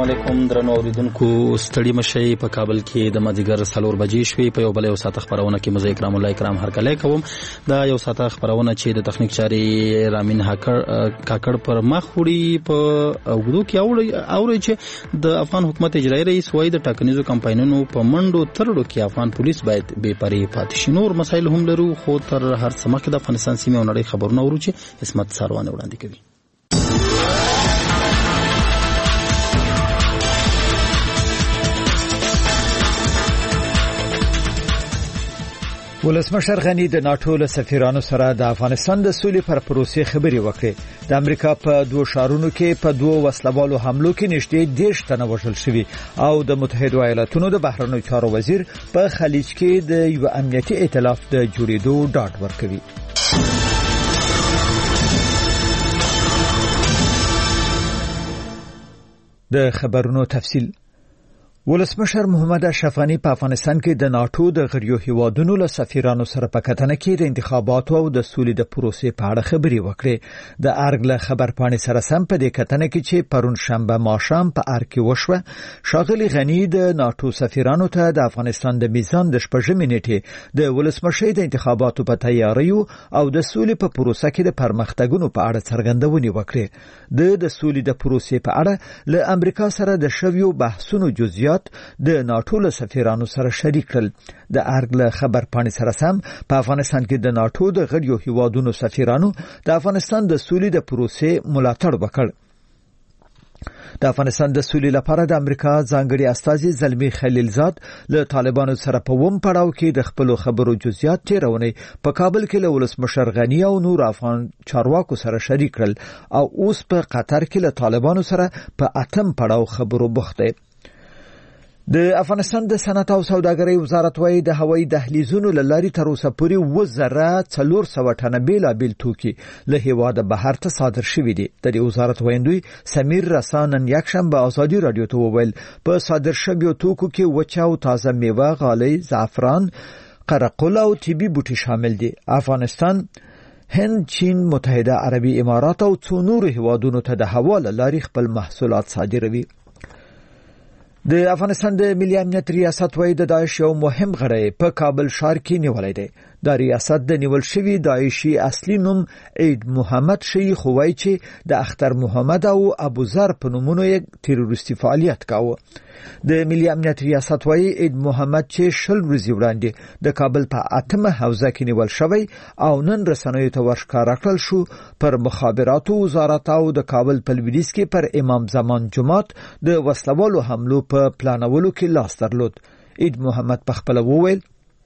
علیکم درنو اوریدونکو، ستړي مشي په کابل کې د مازیګر 4 بجې شوې. په یو بل یو ساعت خبرونه کې مزه اکرام الله اکرام هرکلی کوم. دا یو ساعت خبرونه چې د تخنیک چاري رامین کاکړ پر مخ وړي په وګړو کې اوري چې د افغان حکومت اجرایي رئیس وایي د ټاکنیزو کمپاینونو په منډو ترړو کې افغان پولیس باید بې پرې پاتې شي. نور مسایل هم لرو، خو تر هر څه مخکې د افغانستان سیمې او نړۍ خبرونه ورو چې اسمت ساروان وړاندې کوي. ولسمشر غنی د ناتو له سفیرانو سره د افغانستان د سولې پر پروسې خبرې وکړې. د امریکا په 2 ښارونو کې په 2 وسلوالو حملو کې نږدې 10 تنه وژل شوي او د متحده ایالاتونو د بهرنیو چارو وزیر په خلیج کې د یو امنیتي ائتلاف د جوړېدو ډاډ ورکوي. د خبرونو تفصیل. ولسمشر محمد اشرف غنی په افغانستان کې د ناتو د غړیو هیوادونو له سفیرانو سره په کتنه کې د انتخاباتو او د سولې د پروسې په اړه خبرې وکړې. د ارګ له خبرپاڼې سره سم په دې کتنه کې چې پرون شنبه ماښام په ارګ کې وشوه، ښاغلي غنی د ناتو سفیرانو ته د افغانستان د میزان د شپږمې نیټې د ولسمشر د انتخاباتو په تیاریو او د سولې په پروسه کې د پرمختګونو په اړه څرګندونې وکړې. د سولې د پروسې په اړه له امریکا سره د شویو بحثونو جزئیات د ناتو له سفیرانو سره شریک کړل. د ارګ له خبرپاڼې سره سم په افغانستان کې د ناتو د غړیو هیوادونو سفیرانو د افغانستان د سولې د پروسې ملاتړ وکړ. د افغانستان د سولې لپاره د امریکا ځانګړي استازي زلمی خلیلزاد له طالبانو سره په ووم پړاو کې د خپل خبرو جزئیات تیرونې په کابل کې له ولسمشر غنی او نور افغان چارواکو سره شریک کړل او اوس په قطر کې له طالبانو سره په 8م پړاو خبرو بوخت دی. د افغانستان د صنعت او سوداګرۍ وزارت وايي د هوایي دهلیزونو له لارې تر اوسه پورې 400 ټنه بیلابیل توکي له هیواده بهر ته صادر شوي دي. د دې وزارت ویندوی سمیر رسا نن یکشنبه ازادي رادیو ته وویل په صادر شویو توکو کې وچه او تازه میوه، غالۍ، زعفران، قرقل او طبي بوټي شامل دي. افغانستان، هند، چین، متحده عربي امارات او څو نورو هیوادونو ته د هوا له لارې خپل محصولات صادروي. د افغانستان د ملي امنیت ریاست وايي د داعش یو مهم غړی په کابل ښار کې نیولای دی. د ریاست د نیول شوی داعشي اصلي نوم عید محمد شیخ وایي چې د اختر محمد او ابو ذر په نومونو یې تروریستي فعالیت کاوه. د ملي امنیت ریاست وايي عید محمد چې 20 ورځې وړاندې د کابل په 8مه حوزه کې نیول شوی او نن رسنیو ته ورښکاره کړل شو. پر مخابراتو وزارت او د کابل په لویدیځ کې پر امام زمان جماعت د وسلوالو حملو په پلانولو کې لاس درلود. عید محمد په خپل وویل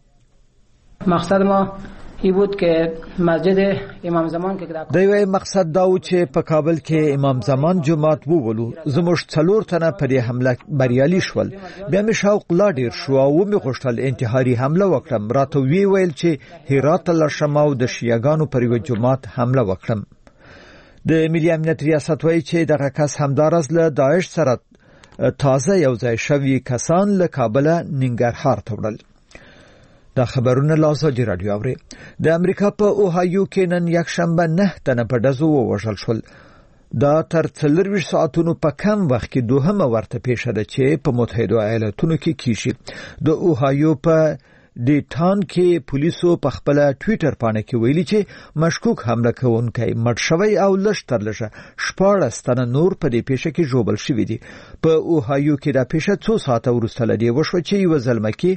مقصد ما این بود که مسجد امام زمان کې دوی مقصد دا و چې په کابل کې امام زمان جماعت وولو. زموږ 4 تنه په دې حمله بریالي شول. بیا مې شوق لا ډیر شو او مې غوښتل انتحاري حمله وکړم. راته ویل چې هرات لرشم او د شیعاګانو پر یو جماعت حمله وکړم. د ملي امنیت ریاست وايي چې دغه کس همدارس له داعش سره تازه یو ځای شوي کسان له کابل ننګرهار ته وړل. دا خبرونه له ازادي رادیو اوري. د امریکا په اوهایو کې نن یکشنبه 9 تنه په ډزو ووژل شول. دا تر 24 ساعتونو په کم وخت کې دوهمه ورته پیښه ده چې په متحده ایالاتونو کې کیږي. د اوهایو په ډیټان کې پولیسو په خپل ټوئیټر باندې کې ویلي چې مشکوک حمله کوونکی مړ شوی او لږ 14 تنه نور په دې پیښه کې ژوبل شوي دي. په اوهایو کې دا پیښه 2 ساعته وروسته لدی وشوه چې یو ځلمکي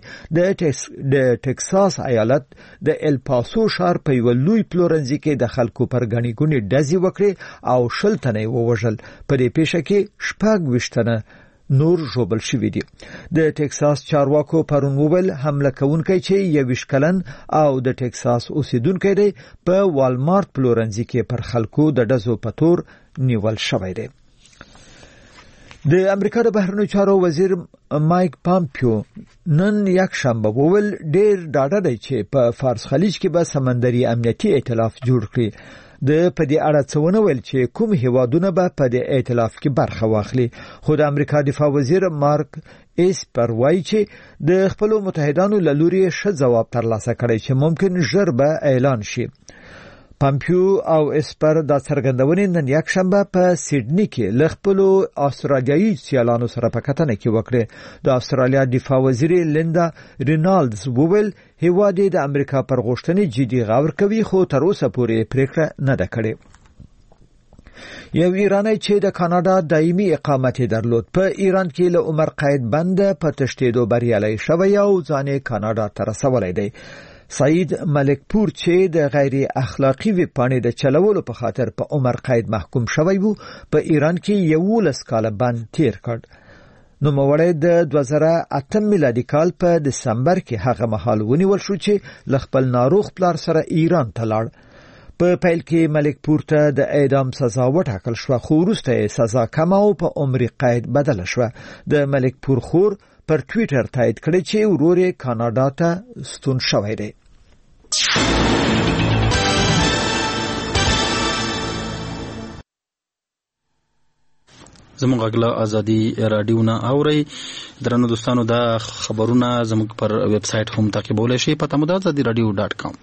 د ټکساس ایالت د ال پاسو ښار په یو لوی پلورنځي کې د خلکو پر غني ګونی ډزې وکړي او 20 تنه ووژل. په دې پیښه کې 26 تنه نور ژوبل شوي دي. د ټکساس چارواکو پرون وویل حمله کوونکی چې 21 کلن او د ټکساس اوسیدونکی دی په والمارت پلورنځي کې پر خلکو د ډزو په تور نیول شوی دی. د امریکا د بهرنیو چارو وزیر مایک پامپیو نن یکشنبه وویل ډیر ډاډه دی چې په فارس خلیج کې به سمندري امنیتي ائتلاف جوړ کړي. د په دې اړه څه ونه ویل چې کوم هیوادونه به په دې ائتلاف کې برخه واخلي. خو د امریکا دفاع وزیر مارک اسپر وایي چې د خپل متحدانو له لوري ښه ځواب ترلاسه کړی چې ممکن ژر به اعلان شي. پامپیو او اسپر د څرګندونې نن یکشنبه په سیډنی کې ل خپل استرالیایي سیالانو سره په کتنه کې وکړه. د استرالیا دفاع وزیر لیندا رینالډز وویل هیواد د امریکا پر غوښتنې جدي غور کوي خو تر اوسه پورې پریکړه نه ده کړې. یو ایرانی چې د کاناډا دایمي اقامت درلود په ایران کې له عمر قید بند په تشدید بریالي شوی او ځانې کاناډا ته رسولی دی. سعید ملکپور چې د غیر اخلاقی ویبپاڼې د چلولو په خاطر په عمر قید محکوم شوی وو په ایران کې 11 کاله بند تیر کړ. نو موړی د 2008 میلادي کال په دسمبر کې هغه مهال ونیول شو چې ل خپل ناروغ پلار سره ایران ته لاړ. په پیل کې ملکپور ته د اعدام سزا وټاکل شو خو وروسته سزا کم او په عمر قید بدل شو. د ملکپور خور پر ټویټر تایید کړی چې ورور یې کاناډا ته ستون شوی دی. زموږ غږ له ازادي رادیو نه اورئ. درنو دوستانو دا خبرونه زموږ پر ویب سټ هم تعقیبولی شئ. پته مو ده azadiradio.com.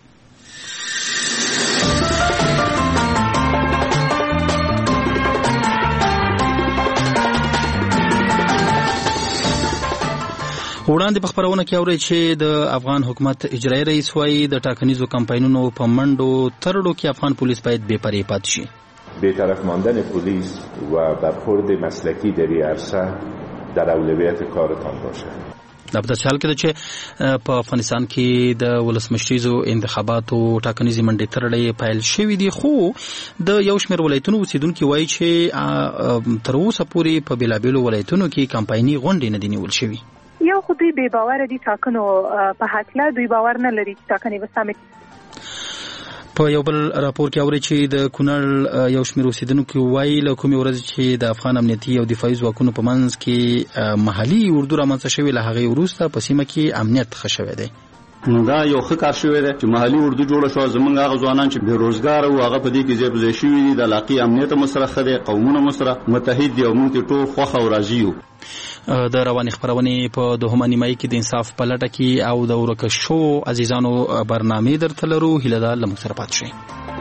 وړاندې په خبرونه کې اورئ چې د افغان حکومت اجرایي رئیس وايي د ټاکنیزو کمپاینونو په منډو ترړو کې افغان پولیس باید بې پرې پاتې شي. بی‌طرف ماندن پلیس و برخورد مسلکی در این عرصه در اولویت کارتان باشد. دا په حال کې چې په افغانستان کې د ولسمشریزو انتخاباتو ټاکنیزې منډې ترړې پیل شوې دي خو د یو شمېر ولایتونو اوسیدونکي وایي چې تر اوسه پورې په بېلابېلو ولایتونو کې کمپایني غونډې نه دي نیول شوي. یو خو دوی بې باوره دي ټاکنو په هکله دوی باور نه لري چې ټاکنې به سمې. په یو بل راپور کې اوري چې د کونړ یو شمېر اوسیدونکو وایي له کومې ورځې چې د افغان امنیتي او دفاعي ځواکونو په منځ کې محلي اردو رامنځته شوې له هغې وروسته په سیمه کې امنیت ښه شوی دی. نو دا یو ښه کار شوی دی چې محلي اردو جوړه شوه. زمونږ هغه ځوانان چې بېروزګاره وو هغه په دې کې ځای په ځای شوي دي. د علاقې امنیت هم سره ښه دی، قومونه هم سره متحد دي او موږ ترې ټول خوښ او راضي یو. د روانې خبرونې په دوهمه نیمایي کې د انصاف په لټه کې او د ورکه شوو عزیزانو برنامې درته لرو. هیله ده له موږ سره پاتې شئ.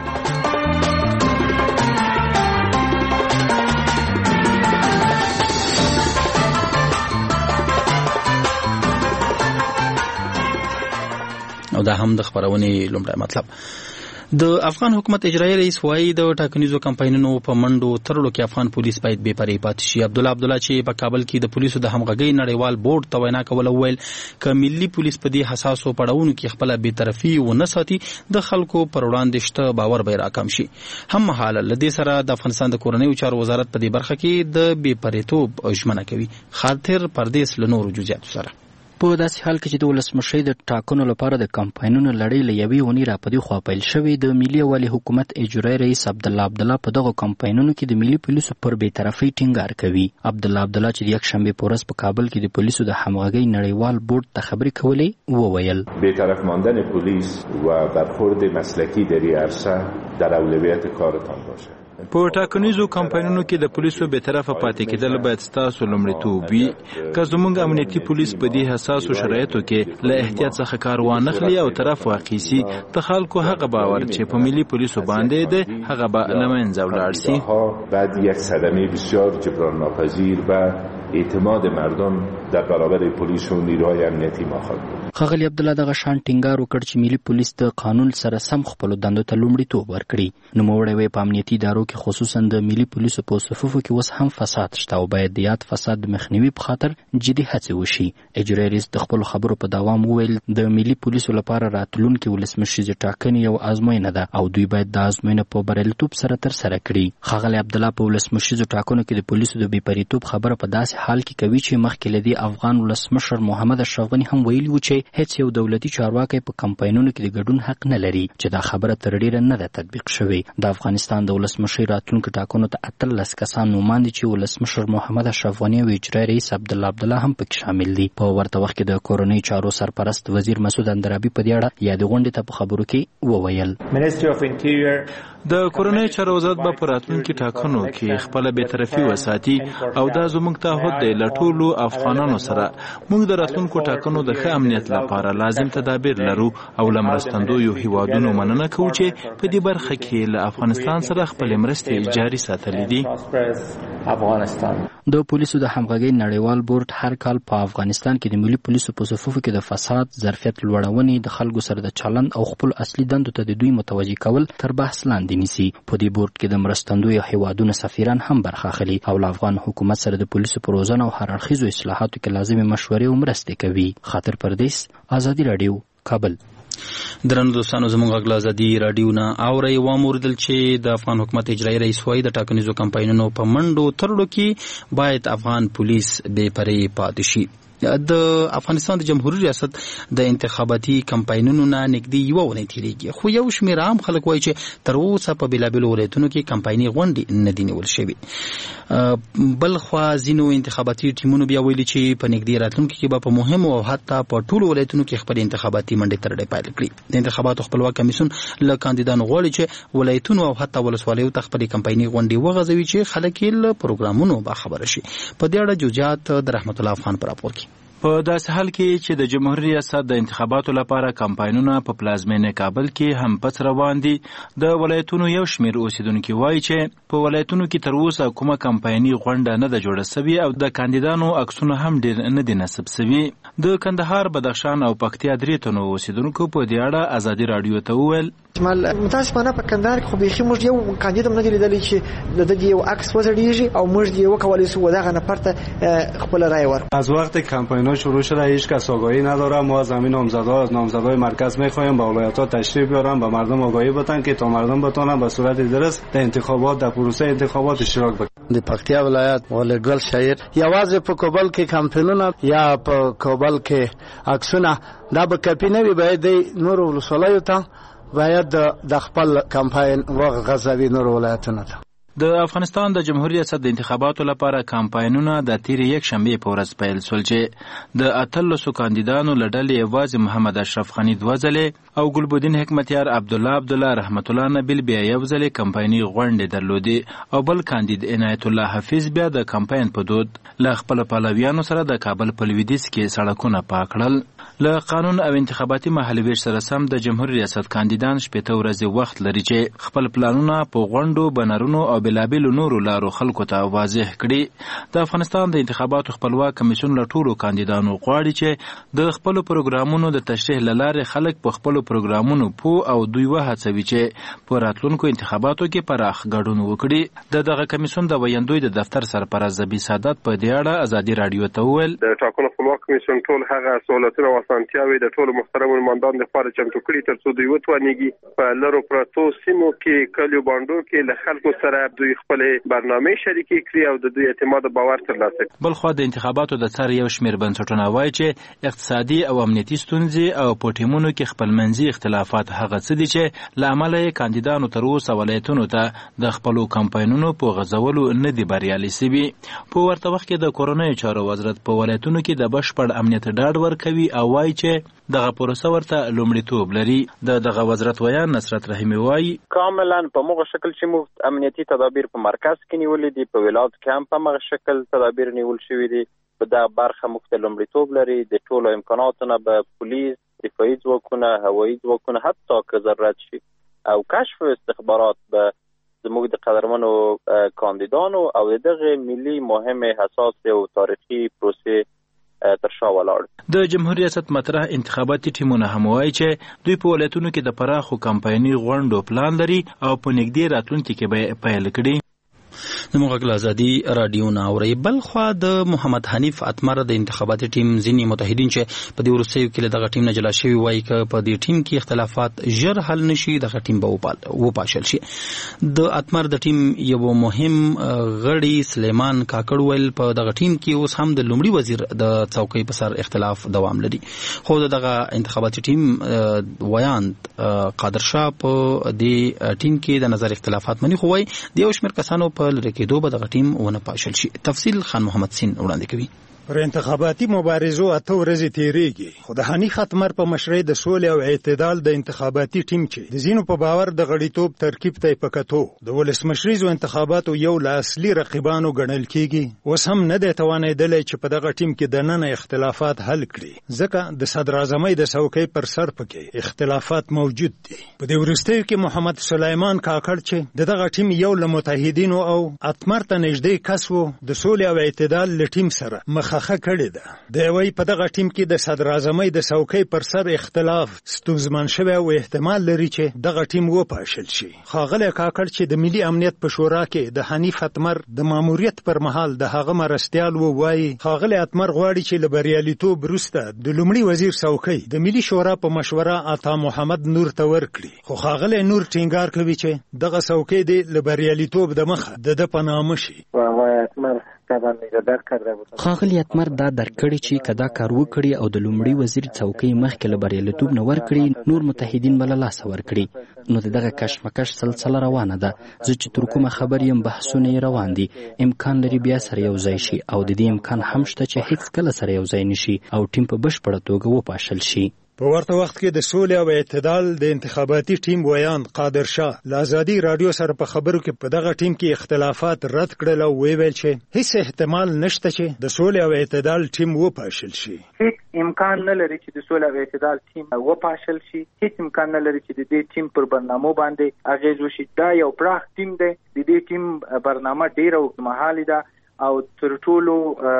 او دا هم د خبرونې لومړی مطلب. د افغان حکومت اجرایي رئیس وايي د ټاکنیزو کمپاینونو په منډو ترړو کې افغان پولیس باید بې پرې پاتې شي. عبدالله چې په کابل کې د پولیسو د همغږۍ نړیوال بورډ ته وینا کوله وویل که ملي پولیس په دې حساسو پړاوونو کې خپله بېطرفي ونه ساتي د خلکو پر وړاندې شته باور به یې راکم شي. هممهاله له دې سره د افغانستان د کورنیو چارو وزارت په دې برخه کې د بې پرېتوب ژمنه کوي. خاطر پردیس له نورو جزئیاتو سره. په داسې حال کې چې د ولسمشرۍ د ټاکنو لپاره د کمپاینونو لړۍ له یوې اونۍ راپدې خوا پیل شوې، د ملي یووالي حکومت اجرایي رئیس عبدالله په دغو کمپاینونو کې د ملي پولیسو پر بېطرفۍ ټینګار کوي. عبدالله چې د یکشنبې په ورځ په کابل کې د پولیسو د همغږۍ نړیوال بورډ ته خبرې کولې وویل بی‌طرف ماندن پلیس و برخورد مسلکی در این عرصه در اولویت کارتان باشه. په ټاکنیزو کمپاینونو کې د پولیسو به طرفه پاتې کېدل باید ستاسو لومړیتوب وي. که زموږ امنیتي پولیس په دې حساسو شرایطو کې له احتیاط څخه کار وانخلي او طرف واخیسي، د خلکو هغه باور چې په ملي پولیسو باندې ده هغه به له منځه ولاړ سي. بعد یک صدمه بسیار جبران ناپذیر و اعتماد مردم در برابر پلیس و نیروهای امنیتی ما خواهد بود. ښاغلي عبدالله دغه شان ټینګار وکړ چې ملي پولیس د قانون سره سم خپلو دندو ته لومړیتوب ورکړي. نوموړی وایي په امنیتي ادارو کې خصوصا د ملي پولیسو په صفوفو کې اوس هم فساد شته او باید د یاد فساد د مخنیوي په خاطر جدي هڅې وشي. اجرایي رئیس د خپلو خبرو په دوام وویل د ملي پولیسو لپاره راتلونکې ولسمشریزې ټاکنې یو ازموینه ده او دوی باید د ازموینه په بریالیتوب سره ترسره کړي. ښاغلي عبدالله په ولسمشریزو ټاکنو کې د پولیسو د بېپریتوب خبره په داسې حال کې کوي چې مخکې له دې افغان ولسمشر محمد اشرف غني هم ویلي و چې هیڅ یو دولتي چارواکی په کمپاینونو کې د ګډون حق نه لري، چې دا خبره تر ډیره نه ده تطبیق شوې. د افغانستان د ولسمشر راتلونکو ټاکنو ته 18 کسان نومان دي چې ولسمشر محمد اشرف غني او اجرایي رئیس عبدالله هم پکې شامل دي. په ورته وخت کې د کورنۍ چارو سرپرست وزیر مسعود اندرابي په دې اړه یادې غونډې ته په خبرو کې وویل د کورنۍ چارو وزارت به په راتلونکي ټاکنو کې خپل بی‌طرفي وساتي او دا زموږ تعهد دی له ټولو افغانانو سره. موږ د راتلونکو ټاکنو د ښه امنیت لپاره لازم تدابیر لرو او له مرستندویو هیوادونو مننه کوو چې په دې برخه کې له افغانستان سره خپل مرستې جاري ساتلې دي. د پولیسو د همغږۍ نړیوال بورډ هر کال په افغانستان کې د ملي پولیسو په صفوفو کې د فساد، ظرفیت لوړونې، د خلکو سره د چلند او خپل اصلي دندو ته د دوی متوجه کول تر بحث لاندې نیسي. په دې بورډ کې د مرستندویو هیوادونو سفیران هم برخه اخلي او له افغان حکومت سره د پولیسو په روزنه او هر اړخیزو اصلاحاتو کې لازمي مشورې او مرستې کوي. خاطر پردیس، آزادي رادیو، کابل. درنو دوستانو، زموږ غږ له آزادي رادیو نه اورئ. واوریدل چې د افغان حکومت اجرایي رئیس وايي د ټاکنیزو کمپاینونو په منډو ترړو کې باید افغان پولیس بې پرې پاتې شي. د افغانستان د جمهوریت ریاست د انتخاباتي کمپاینونو نه نږدې یوه اونۍ تېرېږي، خو یو شمېر عام خلک وایي چې تر اوسه په بېلابېلو ولایتونو کې کمپایني غونډې نه دي نیول شوې. بل خوا ځینو انتخاباتي ټیمونو بیا ویلي چې په نږدې راتلونکي کې به په مهمو او حتی په ټولو ولایتونو کې خپل انتخاباتي منډې ترړې پیل کړي. د انتخاباتو خپلواک کمیسیون له کاندیدانو غواړي چې ولایتونو او حتی ولسوالیو ته خپلې کمپایني غونډې وغځوي چې خلک یې له پروګرامونو باخبره شي. په دې اړه جزئیات د رحمت الله افغان په راپور کې. په داسې حال کې چې د جمهوریت ریاست د انتخاباتو لپاره کمپاینونه په پلازمینه کابل کې هم پس روان دي، د ولایتونو یو شمېر اوسیدونکي وایي چې په ولایتونو کې تر اوسه کومه کمپایني غونډه نه ده جوړه سوې او د کاندیدانو عکسونه هم ډېر نه دي نصب سوي. د کندهار، بدخشان او پکتیا درې تنو اوسیدونکو په دې اړه آزادي رادیو ته وویل متاسفانه په کندهار کې خو بیخي موږ یو کاندید هم نه دی لیدلی چې د دې یو عکس وزړیږي او موږ یې وکولی سو دغه نفر ته خپل رای ورکړو. از وقت کمپاین‌ها شروع شده هیچ کس آگاهی نداره. ما از همین نامزدهای مرکز می‌خوایم به ولایت‌ها تشریف بیارن، به مردم آگاهی بدن که تا مردم بتونن به صورت درست در انتخابات، در پروسه انتخابات اشتراک بکنن. د پکتیا ولایت ولګل شاعر یوازې په کوبل کې کمپاینونه یا په کوبل کې عکسونه دا به کپی نه وي، باید نور ولسوالیو ته باید د خپل کمپاین وغځوي نور ولایتونو ته. د افغانستان د جمهوریت ریاست د انتخاباتو لپاره کمپاینونه د تیرې یکشنبې په ورځ پیل شول چې د 18 کاندیدانو له ډلې یوازې محمد اشرف غني 2 ځلې او ګلبدین حکمتیار، عبدالله رحمت الله نبیل بیا یو ځلې کمپایني غونډې درلودې او بل کاندید عنایت الله حفیظ بیا د کمپاین په دود له خپل پلویانو سره د کابل په لویدیځ کې سړکونه پاک کړل. له قانون او انتخاباتي مهالویش سره سم د جمهوریت ریاست کاندیدان 15 ورځې وخت لري چې خپل پلانونه په غونډو، بنرونو او بېلابېلو نورو لارو خلکو ته واضح کړي. د افغانستان د انتخاباتو خپلواک کمیسیون له ټولو کاندیدانو غواړي چې د خپلو پروګرامونو د تشریح له لارې خلک په خپلو پروګرامونو پوه او دوی وهڅوي چې په راتلونکو انتخاباتو کې پراخ ګډون وکړي. دغه کمیسیون د ویاندوی د دفتر سرپرست زبی سعادت په دې اړه آزادي رادیو ته وویل د ټاکنو خپلواک کمیسیون ټول هغه سہولتونه اسانتیاوي د ټولو محترمو نمائندانو لپاره چمتو کړي ترڅو دوی وتوانیږي په لرو پرتو سیمو کې کلیو باندو کې له خلکو سره دوی خپل برنامه شریکي کړي او د دوی اعتماد او باور ترلاسه کړي. بل خو د انتخاباتو د څار یو شمېر بنسټونه وایي چې اقتصادي او امنیتي ستونزې او په ټیمونو کې خپلمنځي اختلافات هغه څه دي چې له امله یې کاندیدانو تر اوسه ولایتونو ته د خپلو کمپاینونو په غځولو نه دي بریالي سوي. په ورته وخت کې د کورنیو چارو وزارت په ولایتونو کې د بشپړ امنیت ډاډ ورکوي او وایي چې دغه پروسه ورته لومړیتوب لري. دغه وزارت ویان نصرت رحیمي وایي کاملا په موږ شکل چې موږ امنیتي تدابیر په مرکز کې نیولې دي، په ولایت کې هم په موږ شکل تدابیر نیول شوي دي. په دا برخه موږ ته لومړیتوب لري. د ټولو امکاناتونه به پولیس، دفاعي ځواکونه، هوایي ځواکونه، حتی که ضرورت شي او کشف استخبارات به زموږ د قدرمنو کاندیدانو او دغه ملي مهم حساس او تاریخي پروسې تر شا ولاړ. د جمهوریت ریاست مطرح انتخاباتي ټیمونه هم وایي چې دوی په ولایتونو کې د پراخو کمپایني غونډو پلان لري او په نږدې راتلونکي کې به پیل کړي. زموږ غږ له آزادي رادیو نه اورئ. بل خوا د محمد حنیف اتمر د انتخاباتي ټیم ځینې متحدین چې په دې وروستیو کې له دغه ټیم نه جلا شوي وایي که په دې ټیم کې اختلافات ژر حل نشي دغه ټیم به وپاشل شي. د اتمر د ټیم یو مهم غړي سلیمان کاکړ ویل په دغه ټیم کې اوس هم د لومړي وزیر د څوکۍ په سر اختلاف دوام لري، خو دغه انتخاباتي ټیم ویاند قادر شاه په دې ټیم کې د نظر اختلافات مني، خو وایي د یو شمېر کسانو په لرې کېدو به دغه ټیم ونه پاشل شي. تفصیل خان محمد سین وړاندې کوي. پر انتخاباتي مبارزو 8 ورځې تیریږي خو د حنیف اتمر په مشرۍ د سولې او اعتدال د انتخاباتي ټیم چې د زینو په باور د غړیتوب ترکیب ته پکاتو د ولسمشریزو انتخاباتو یو له اصلي رقیبانو ګڼل کیږي اوس هم نه دی توانېدلی چې په دغه ټیم کې دننه اختلافات حل کړي ځکه د صدر اعظمۍ د څوکۍ پر سر پکې اختلافات موجود دي په دې وروستیو کې محمد سلیمان کاکړ چې دغه ټیم یو له متحدینو او اتمر ته نږدې کس و د سولې او اعتدال له ټیم سره مخه کړې ده د وی په دغه ټیم کې د صدر اعظمۍ د څوکۍ پر سر اختلاف ستونزمن شوی او احتمال لري چې دغه ټیم وپاشل شي ښاغلی کاکړ چې د ملي امنیت په شورا کې د حنیف اتمر د ماموریت پر مهال د هغه مرستیال وایي ښاغلی اتمر غواړي چې له بریالیتوب وروسته د لومړي وزیر څوکۍ د ملي شورا په مشوره عطا محمد نور ته ورکړي خو ښاغلی نور ټینګار کوي چې دغه څوکۍ د لبریالیتوب د مخه د په نامه شي ښاغلی اتمر دا درکړي چې کدا کار وکړي او د لومړي وزیر څوکۍ مخکې له بریالیتوب نه ورکړي نور متحدین بل لاسه ورکړي نو دغه کشمکش سلسله روانه ده زه چې تر کومه خبر یم بحثونه روان دي امکان لري بیا سره یو ځای شي او د دې امکان هم شته چې هیڅ کله سره یو ځای نشي او ټیم په بشپړه توګه وپاشل شي په ورته وخت کې د سولې او اعتدال د انتخاباتي ټیم ویان قادر شاه له ازادي رادیو سره په خبرو کې په دغه ټیم کې اختلافات رد کړل او ویل چې هیڅ احتمال نشته چې د سولې او اعتدال ټیم وپاشل شي هیڅ امکان نه لري چې د سولې او اعتدال ټیم وپاشل شي هیڅ امکان نه لري چې د دې ټیم پر برنامه باندې اغیز وشي دا یو پراخ ټیم دی د دې ټیم برنامه ډیره اوږدمهالې ده او تر ټولو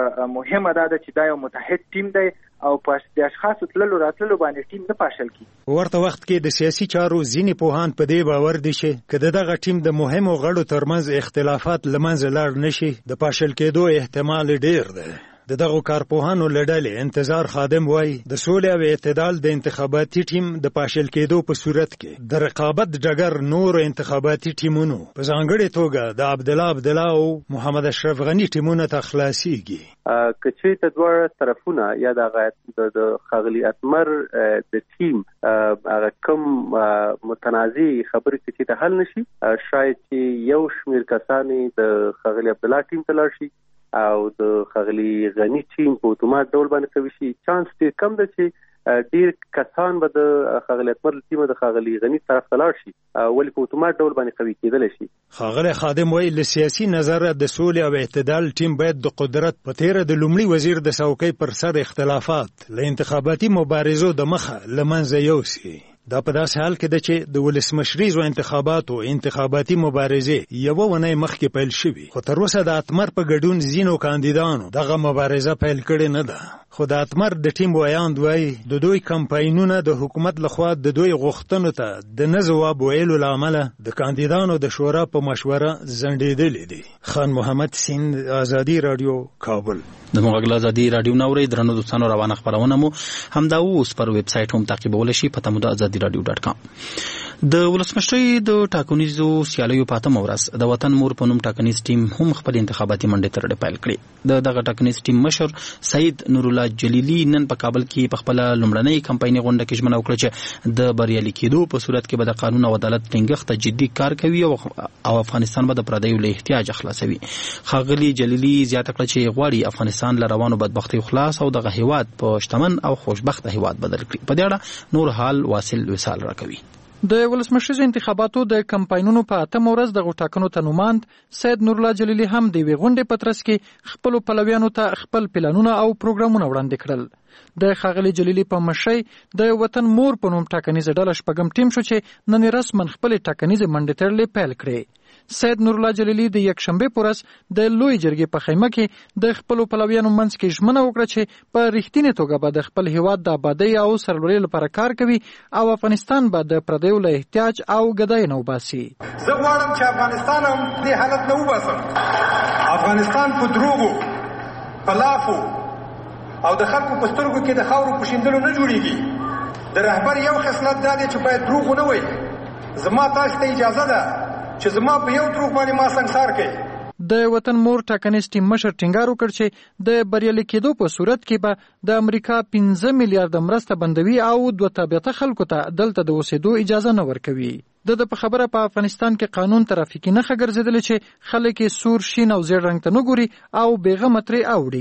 مهمه ده چې دا یو متحد ټیم دی او په د اشخاصو تللو راتللو باندې ټیم نه پاشل کی ورته وخت کې د سیاسي چارو ځینې پوهان په دې باور دي چې کله دغه ټیم د مهمو غړو ترمنځ اختلافات لمنځه لاړ نشي د پاشل کېدو احتمال ډیر دی دغه کارپوهانو لړلې انتظار خادم وای د سولې او اعتدال د انتخاباتي ټیم د پاشل کېدو په صورت کې د رقابت ډګر نور انتخاباتي ټیمونو په ځانګړې توګه د عبدالله او محمد اشرف غنی ټیمونه ته خلاصيږي کچې ته دوه طرفونه یا د ښاغلي اتمر د ټیم هغه کوم متنازع خبرې چې ته حل نشي شاید چې یو شمیر کسانې د ښاغلي عبدالله ټیم ته لاړ شي او د ښاغلي غنی ټیم په اتومات ډول باندې کوي شي چانس ډیر کم ده چې ډیر کسان به د ښاغلي اتمر ټیم د ښاغلي غنی طرف ته لاړ شي ولې په اتومات ډول باندې کوي کېدلی شي ښاغلی خادم وایي له سیاسي نظره د سولې او اعتدال ټیم باید د قدرت په تیره د لومړي وزیر د څوکۍ پر سر اختلافات له انتخاباتي مبارزو د مخه له منځه یوسي دا په داسې حال کې ده چې د ولسمشریزو انتخاباتو انتخاباتي مبارزې یوه ونۍ مخکې پیل شوي خو تر اوسه د اتمر په ګډون ځینو کاندیدانو دغه مبارزه پیل کړې نه ده خو د اتمر د ټیم ویاند وایي د دوی کمپاینونه د حکومت لخوا د دوی غوښتنو ته د نه ځواب ویلو له امله د کاندیدانو د شورا په مشوره ځنډېدلي دي خان محمد سیند ازادي رادیو کابل د موږ ازادي رادیو نوري درنو دوستانو روانه خبرونه مو همدا اوس پر ویب سټ هم تعقیبول شي پته مو د azadiradio.com د ولسمشرۍ د ټاکنیزو سیالیو په 8مه ورځ د وطن مور په نوم ټاکنیز ټیم هم خپل انتخاباتي منډې تر ډېر پیل کړې دغه ټاکنیز ټیم مشر سید نور الله جلیلی نن په کابل کې په خپل لومړنۍ کمپایني غونډه کې ژمنه وکړه چې د بریالي کېدو په صورت کې به د قانون او عدالت ټینګښت ته جدي کار کوي او افغانستان به د پردیو له احتیاج خلاصوي ښاغلي جلیلی زیاته کړه چې غواړي افغانستان له روانو بدبختۍ خلاص او دغه هیواد په شتمن او خوشبخته هیواد بدل کړي په دې اړه نور حال واصل وصال راکوي د ولسمشریزو انتخاباتو د کمپاینونو په 8مه ورځ د ټاکنو تنوماند سید نور الله جلیلی هم د وی غونډې په ترڅ کې خپل پلویانو ته خپل پلانونه او پروګرامونه وړاندې کړل د ښاغلي جلیلی په مشرۍ د وطن مور په نوم ټاکنیزه ډله شپږم ټیم شو چې نن رسمن خپل ټاکنیزه منډې تړلې پیل کړې سید نور الله جلیلی د یکشنبه په ورځ د لوی جرګې په خیمه کې د خپل پلویانو منځ کې ژمنه وکړه چې په رښتینې توګه به د خپل هیواد د آبادۍ او سرلوړۍ لپاره کار کوي او افغانستان به د پردیو له احتیاج او ګدای نه وباسي زه غواړم چې افغانستان هم دې حالت نه وباسم افغانستان په دروغو په لافو او د خلکو په سترګو کې د خاورو په شیندلو نه جوړیږي د رهبر یو خصلت دا دی چې باید دروغ ونه وایي زما تاسو ته اجازه ده چې زما په یو دروغ باندې ما سنګسار کوي د وطن مور ټاکنیز ټیم مشر ټینګار وکړ چې د بریالي کېدو په صورت کې به د امریکا 15 میلیارډ مرسته بندوي او دوه تابعیت خلکو ته دلته د اوسېدو اجازه نه ورکوي د په خبره په افغانستان کې قانون ترافیکي نښه ګرځېدلې چې خلک یې سور شین او زیړ رنګ ته نه ګوري او بېغمه ترې اوړي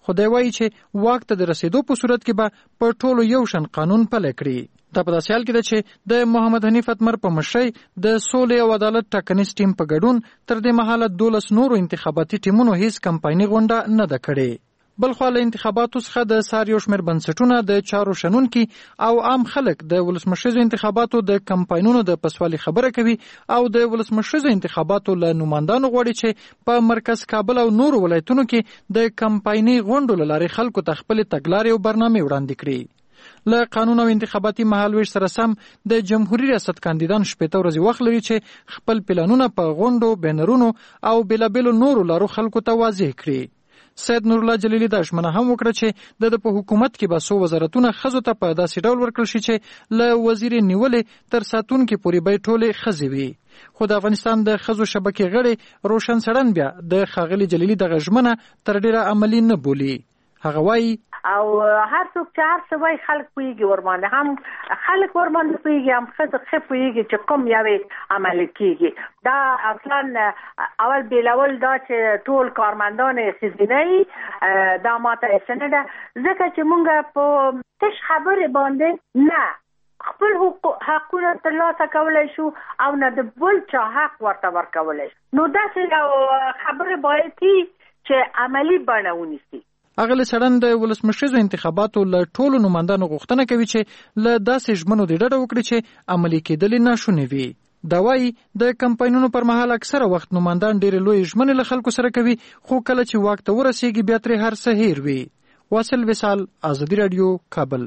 خدای وایي چې واک ته د رسیدو په صورت کې به په ټولو یو شان قانون پلی کړي. دا په داسې حال کې ده چې د محمد حنیف اتمر په مشرۍ د سولې او عدالت ټاکنیز ټیم په ګډون تر دې مهاله 12 نورو انتخاباتي ټیمونو هیڅ کمپایني غونډه نه ده کړې. بلخوا له انتخاباتو څخه د سار یو شمېر بنسټونه د چارو شنونکي او عام خلک د ولسمشریزو انتخاباتو د کمپاینونو د پسوالي خبره کوي او د ولسمشریزو انتخاباتو له نمایندانو غواړي چې په مرکز کابل او نورو ولایتونو کې د کمپایني غونډو له لارې خلکو ته خپل تګلارې او برنامې وړاندې کړي. له قانون او انتخاباتي مهالویش سره سم د جمهوریت ریاست کاندیدان 15 ورځې وخت لري چې خپل پلانونه په غونډو، بینرونو او بېلابېلو نورو لارو خلکو ته واضح کړي. سید نور الله جلیلی دا ژمنه هم وکړه چې د په حکومت کې به 100 وزارتونه ښځو ته په داسې ډول ورکړل شي چې له وزیر نیولې تر ساتونکي پورې به ټولې ښځې وي. خو د افغانستان د ښځو شبکې غړي روشن سړن بیا د ښاغلي جلیلی دغه ژمنه تر ډیره عملي نه بولي. هغه وایي او هر څوک چې هر څه وایي خلک پوهېږي ورباندې، هم خلک ورباندې پوهېږي، هم ښځې ښه پوهېږي چې کوم یوې عملي کېږي. دا اصلا اول بیلول دا چې ټول کارمندان ښځینه وي دا ماته هېڅ نه ده، ځکه چې مونږ په تش خبرې باندې نه خپل حقونه ترلاسه کولی شو او نه د بل چا حق ورته ورکولی شو. نو داسې یو خبرې باید چې عملي بڼه ونیسي. اغله سړن د ولسمشریزو انتخاباتو له ټولو نمایندانو غوښتنه کوي چې له داسې ژمنو د ډډه وکړي چې عملي کېدل ناشونې وي. دا وایي د کمپاینونو پر مهال اکثره وخت نمایندان ډېرې لوی ژمنې له خلکو سره کوي، خو کله چې واک ته ورسیږي بیا ترې هر څه هیر وي. واصل وصال، آزادي رادیو، کابل.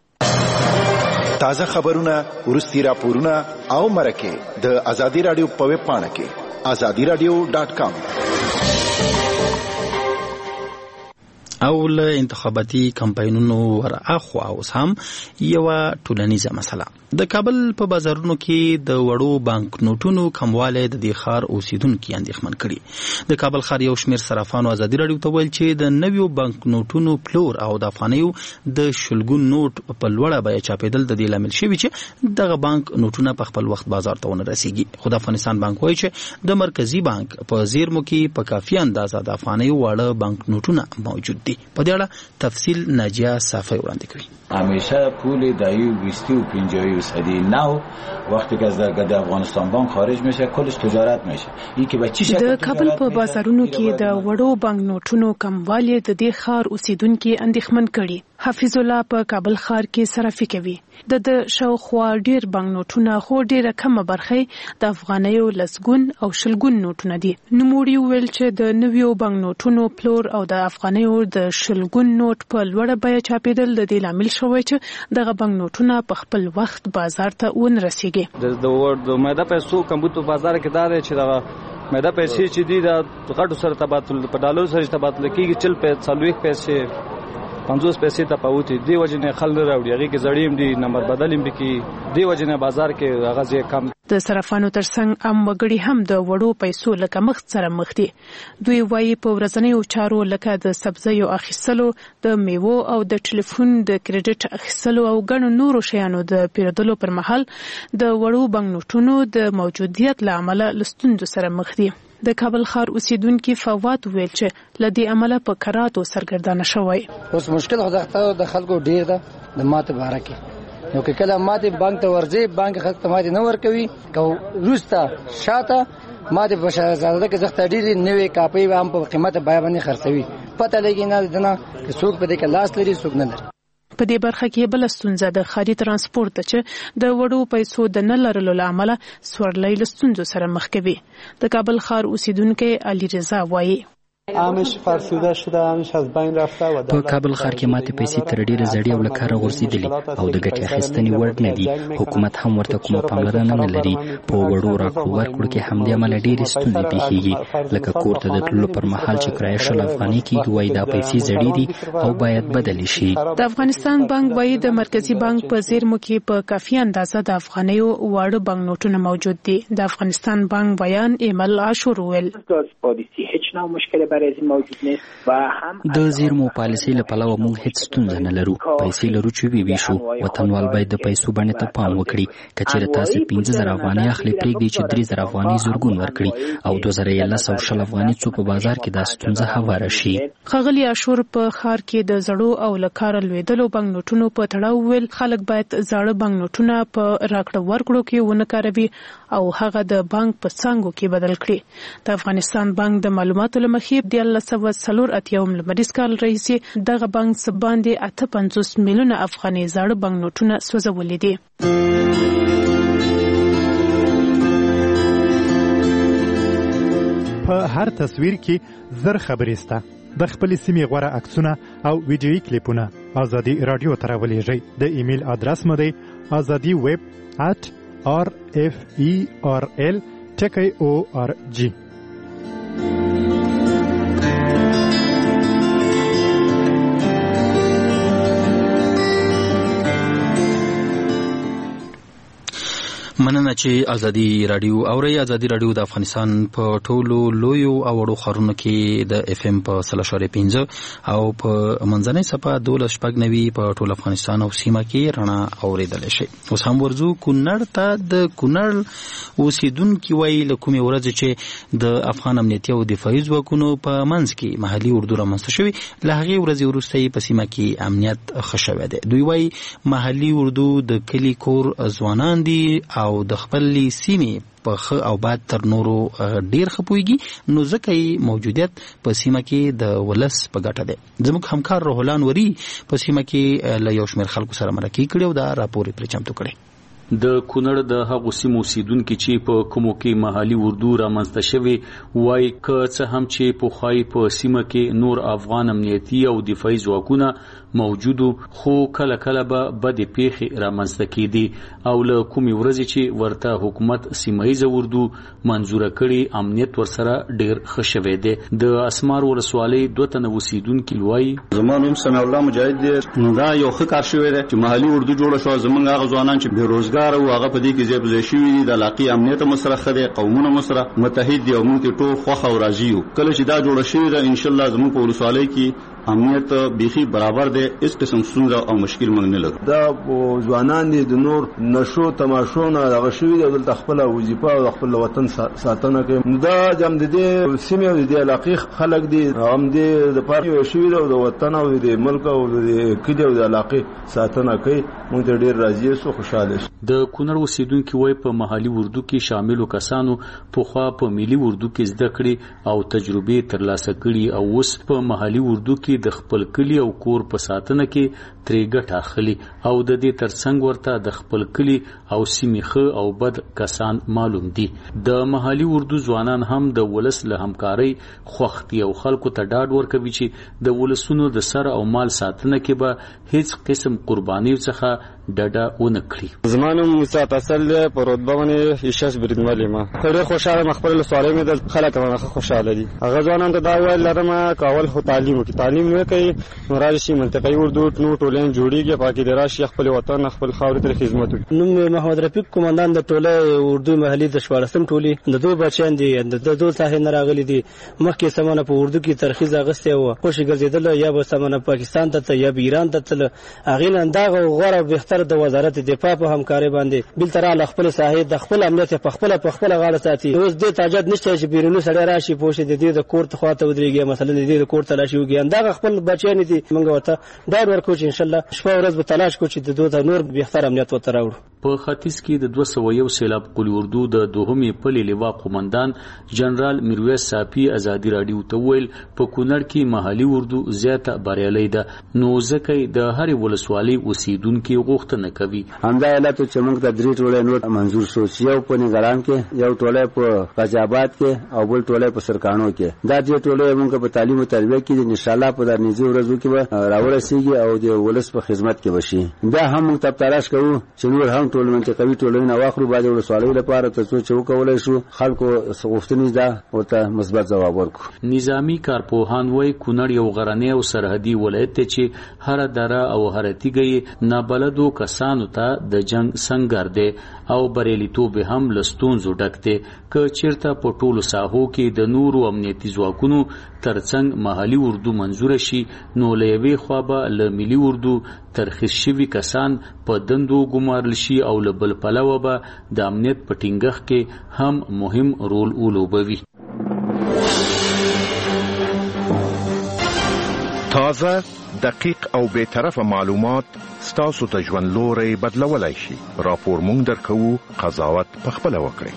تازه خبرونه، ورستي راپورونه او مرکه د آزادي رادیو په ویب پاڼه کې azadiradio.com. او له انتخاباتي کمپاینونو ورأخوا اوس هم یو ټولنیزه مسله. د کابل په بازارونو کې د وړو بانک نوټونو کموالی د دې ښار اوسیدونکي اندېښمن کړي. د کابل ښار یو شمېر صرافانو ازادي راډیو ته ویل چې د نویو بانک نوټونو پلور او د افغانیو د شلګون نوټ په لوړه بیه چاپېدل د دې لامل شوي چې دغه بانک نوټونه په خپل وخت بازار ته ونه رسیږي. خو د افغانستان بانک وایي چې د مرکزي بانک په زیرمو کې په کافي اندازه د افغانیو واړه بانک نوټونه موجود دي. په دې اړه تفصیل ناجیه صافی وړاندې کوي. همیشه پول دایو 20 و 50% نو وقتی که از افغانستان بانک خارج میشه کلش تجارت میشه. این که به چی شکل د کابل په بازارونو کې د وړو بانک نوټونو کموالی د دې ښار اوسیدونکو اندېښمن کړي. حفیظ الله په کابل ښار کې صرافي کوي. د شاوخوا ډیر بانک نوټونه خو ډیره کمه برخه د افغانیو لسګون او شلګون نوټونه دي. نوموړي ویل چې د نویو بانک نوټونو پلور او د افغانیو د شلګون نوټ په لوړه بیه چاپېدل د دې لامل شوی چې دغه بانک نوټونه په خپل وخت بازار ته ون رسیږي. د ماده پیسو کمبود په بازار کې دا چې دغه ماده پیسې چې دي د غټو سره تبادله په ډالر سره تبادله کیږي 40 پیسې 50 پیسې تفاوت دی. وجنه خل راوړي هغه کې زړیم دي نمبر بدلیم دي کې دی وجنه بازار کې هغه کم. د صرافانو ترڅنګ عام وګړي هم د وړو پیسو لکه مخ سره مخ دي. دوی وایي په ورځنیو چارو لکه د سبزیو اخیستلو، د میوو او د ټلیفون د کریډټ اخیستلو او ګڼو نورو شیانو د پیرودلو پر مهال د وړو بانک نوټونو د موجودیت له امله لستوندو سره مخ دي. د کابل ښار اوسیدونکو فواد ویل چې لدی عمله په کراتو سرګردانه شوی. اوس مشکل خو د خلکو ډیر ده د ماته بارکه نو که کله ماته بانک ته ورځي بانک خلک ته ماته نه ورکوي کو روستا شاته ماته په شهزاده کې زخت ډیر نوې کاپي هم په قیمته بیا باندې خرڅوي. پته لګی نه دنه چې څوک په دې کې لاس لري څوک نه لري. په دې برخه کې بل ستونزه د ښاري ترانسپورت ده چې د وړو پیسو د نه لرلو له امله سورلۍ له ستونزو سره مخ کوي. د کابل ښار اوسیدونکو علي رضا وایي امش فرسوده شده، امش از بین رفته و په کابل ښار کې ماته پیسې تر ډیره زړې او لکاره غورځېدلې او د ګټې اخیستنې وړ نه دي. حکومت هم ورته کومه پاملرنه نه لري. په وړو راکړو ورکړو کې همدې عمله ډېرې ستونزې پیښیږي. لکه کور ته د تللو پر مهال چې کرایه 100 افغانۍ کېږي وایي دا پیسې زړې دي او باید بدلې شي. د افغانستان بانک وایي د مرکزي بانک په زیرمو کې په کافي اندازه د افغانیو واړه بانک نوټونه موجود دي. د افغانستان بانک بیان ایمل عاشور ویل پالیسی هیچ آشنا و مشکل برای این موجود نیست و هم د زیرمو پالیسۍ له پلوه موږ هیڅ ستونزه نه لرو. پیسې لرو چې ویشو. وطنوال باید د پیسو باندې ته پام وکړي. که چېرې تاسې 15,000 افغانۍ اخلي پرېږدئ چې 3,000 افغانۍ زورګون ورکړي او 2,010 افغانۍ څو په بازار کې دا ستونزه هواره شي. ښاغلي عاشور په ښار کې د زړو او له کاره لوېدلو بانک نوټونو په تړاو ویل خلک باید زاړه بانک نوټونه په راکړه ورکړو کې ونه کاروي او هغه د بانک په څانګو کې بدل کړي. د افغانستان بانک د معلوماتو له مخې د 1984 لمریز کال راهیسې دغه بانک څه باندې 58 میلیونه افغانۍ زاړه بانک نوټونه سوځولي دي. په هر تصویر کې زر خبرې سته. د خپل سیمې غوړه عکسونه او ویډیویي کلیپونه ازادي رادیو ته راولېږئ. د ایمیل ادرس مو دی azadi@referl.org. مننه چې ازادي رادیو اوري. ازادي رادیو د افغانستان په ټولو لویو او وړو ښارونو کې د اف ام په 3.5 او په منځنۍ صفه 12.9 په ټول افغانستان او سیمه کې رڼا اوریدل شي. اوس هم ورځو کونړ ته. د کونړ اوسیدونکو وایي له کومې ورځې چې د افغان امنیتي او دفاعي ځواکونو په منځ کې محلي اردو رامنځته شوی له هغې ورځې وروسته په سیمه کې امنیت ښه شوی دی. دوی وایي محلي اردو د کلي کور ځوانان دي او د خپلې سیمې په ښه او بد تر نورو ډیر ښه پوهیږي، نو ځکه یې موجودیت په سیمه کې د ولس په ګټه دی. زموږ همکار روحلان وری په سیمه کې له یو شمېر خلکو سره مرکه کړې او دا راپور یې پرې چمتو کړی. د کونړ د هغو سیمو اوسیدونکي چې په کومو کې محلي اردو رامنځته شوی وایي که څه هم چې پخوای په سیمه کې نور افغان امنیتي او دفاعي ځواکونه موجودو، خو کله کله به بدې پیښې رامنځته کېدي او له کومې ورځې چې ورته حکومت سیمهیزه اردو منظوره کړي امنیت ورسره ډیر ښه شوی دی. د اسمار ولسوالۍ 2 تنه اوسیدونکي وایي زما نوم سمیع الله مجاهد دی. دا یو ښه کار شوی دی چې محلي اردو جوړه شو. زمونږ هغه ځوانان چې بېروزګار او هغه په دې کې ځای په ځای شوي دي، د علاقې امنیت هم سره ښه دی، قومونه هم سره متحد دي او موږ ټول خوښ او راضي یو. کله چې دا جوړه شوې ده انشاءالله زموږ په ولسوالۍ کې امنیت بیخي برابر دی، هیڅ قسم ستونزه او مشکل موږ نه لرو. دا ځوانان دي د نور نشو تماشو نه دغه شوي دي، دلته خپل وظیفه او خپل وطن ساتنه کوي. دا جام د دې سیمې او د علاقې خلک دي هم دې د پاره شوي دي او د وطن او د ملک او د کلي او د علاقې ساتنه کوي. موږ ډېر راضي یو، خوشاله یو. د کونړ اوسیدونکو وایي په محلي اردو کې شاملو کسانو پخوا په ملي اردو کې زده کړې او تجربې ترلاسه کړي او اوس په محلي اردو کې د خپل کلی او کور په ساتنه کې ترې ګټه اخلي او د دې ترڅنګ ورته د خپل کلی او سیمې ښه او بد کسان معلوم دي. د محلي اردو ځوانان هم د ولس له همکارۍ خوښ دي او خلکو ته ډاډ ورکوي چې د ولسونو د سر او مال ساتنه کې به هیڅ قسم قرباني څخه ډډه ونه کړي. زما نوم موسی فیصل دی، په رتبه باندې ایشاس بریدمل یم. ډېر خوشاله یم، خپل سوالې مې د خلک باندې خوشاله دي. هغه ځوانان ته دا ویل لرم کاول خو تعلیم وکړي، تعلیم وکړي نو راشي منطقي اردو نو ټولین جوړیږي، پاکي د راشي خپل وطن خپل خاورې ته خدمت وکړي. نوم محمد رفیق قومندان د ټوله اردو محلي د 14م ټولي د دوه بچیان دي، د دوه صاحب نه راغلي دي. مخکې سمونه په اردو کې ترخیص اغسته و، خوشي ګرځیدل یا به سمونه پاکستان ته یا به ایران ته تل اغه نه اندغه غوړه بهتر د وزارت دفاع په همکاري باندې بل تر له خپل صاحب د خپل امنیت په خپل غاړه ساتي. اوس د تاجد نشته چې بیرونی سره راشي پوښتنه د دې د کورت خواته ودرېږي، مثلا د دې د کورت تلاشي وګي اندغه خپل بچیان دي. موږ ورته ډاډ ورکو چې ان شاء الله شپه ورځ به تلاش کوو چې د دوه نور بهتر امنیت وته راوړو. په ختیځ کې د 201 سیلاب قلی اردو د دوهمې پلې لوا قومندان جنرال میرویس صافي ازادي رادیو ته ویل په کونړ کې محلي اردو زیاته بریالۍ ده، نو ځکه د هر ولسوالۍ اوسیدونکو غوښتنه کوي. همدا علت چې موږ ته درې ټولې نوټ منزور شو، یو په نگران کې، یو ټولې په غازیاباد کې او بل ټولې په سرکانو کې. دا دې ټولې موږ په تعلیم او تربیه کې ان شاء الله په درنځي ورځو کې به راورسیږي او د ولس په خدمت کې وشي. دا هم موږ ته تلاش کوو چې نور هم ټول منطقوي ټولنه واخلو باندې ولسوالۍ لپاره ترڅو چې وکولای شو خلکو غوښتنې ده ورته مثبت ځواب ورکړو. نظامی کارپوهان وایي کونړ یو غرنی او سرحدي ولایت دی چې هر دره او هر تیږه نابلدو کسانو ته د جنگ سنگر دی او بریالیتوب هم لستونزو ډک دی که چیرته په ټولو ساحو کې د نورو امنیتي ځواکونو ترڅنګ محلي اردو منظور شي نو له یوې خوا به له ملي اردو ترخیص شوي کسان په دندو ګمارل شي او له بل پلوه به د امنیت په ټینګښت کې هم مهم رول ولوبوي. تازه، دقیق او بی‌طرفه معلومات ستاسو ته ژوند لوري بدلولای شي. راپور مونږ درکوو، قضاوت پخپله وکړئ.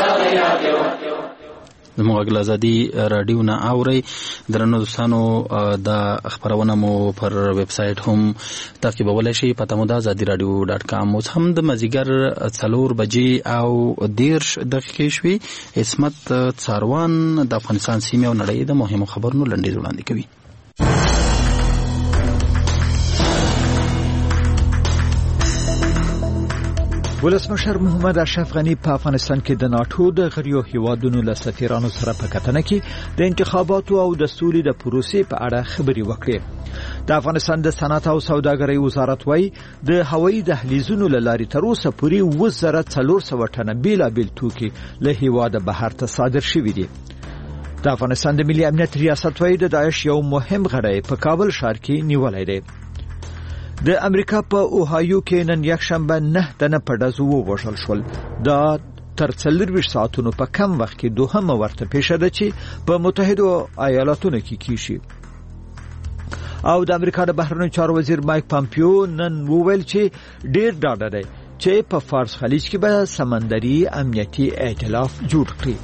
زموږ ازادي رادیو نه اوري درنو دوستانو د خبرونه مو پر ویب سټ هم تعقیبولای شي. پته مو د azadiradio.com. اوس هم د مازیګر 4 بجې او 10 دقیقې شوي. عصمت څاروان د افغانستان سیمې او نړۍ د مهمو خبرونو لنډیز وړاندې کوي. ولسمشر محمد اشرف غنی په افغانستان کې د ناتو د غړیو هیوادونو له سفیرانو سره په کتنه کې د انتخاباتو او د سولې د پروسې په اړه خبرې وکړې. د افغانستان د صنعت او سوداګرۍ وزارت وايي د هوایي دهلیزونو له لارې تر اوسه پورې 2400 ټنه بیلابیل توکي له هیواده بهر ته صادر شوي دي. د افغانستان د ملي امنیت ریاست وايي د داعش یو مهم غړی په کابل ښار کې نیولای دی. د امریکا په اوهایو کې نن یکشنبه 9 تنه په ډزو ووژل شول. دا تر 24 ساعتونو په کم وخت کې دوهمه ورته پیښه ده چې په متحده ایالاتونو کې کیږي. او د امریکا د بهرنیو چارو وزیر مایک پامپیو نن وویل چې ډیر ډاډه دی چې په فارس خلیج کې به سمندري امنیتي ائتلاف جوړ کړي.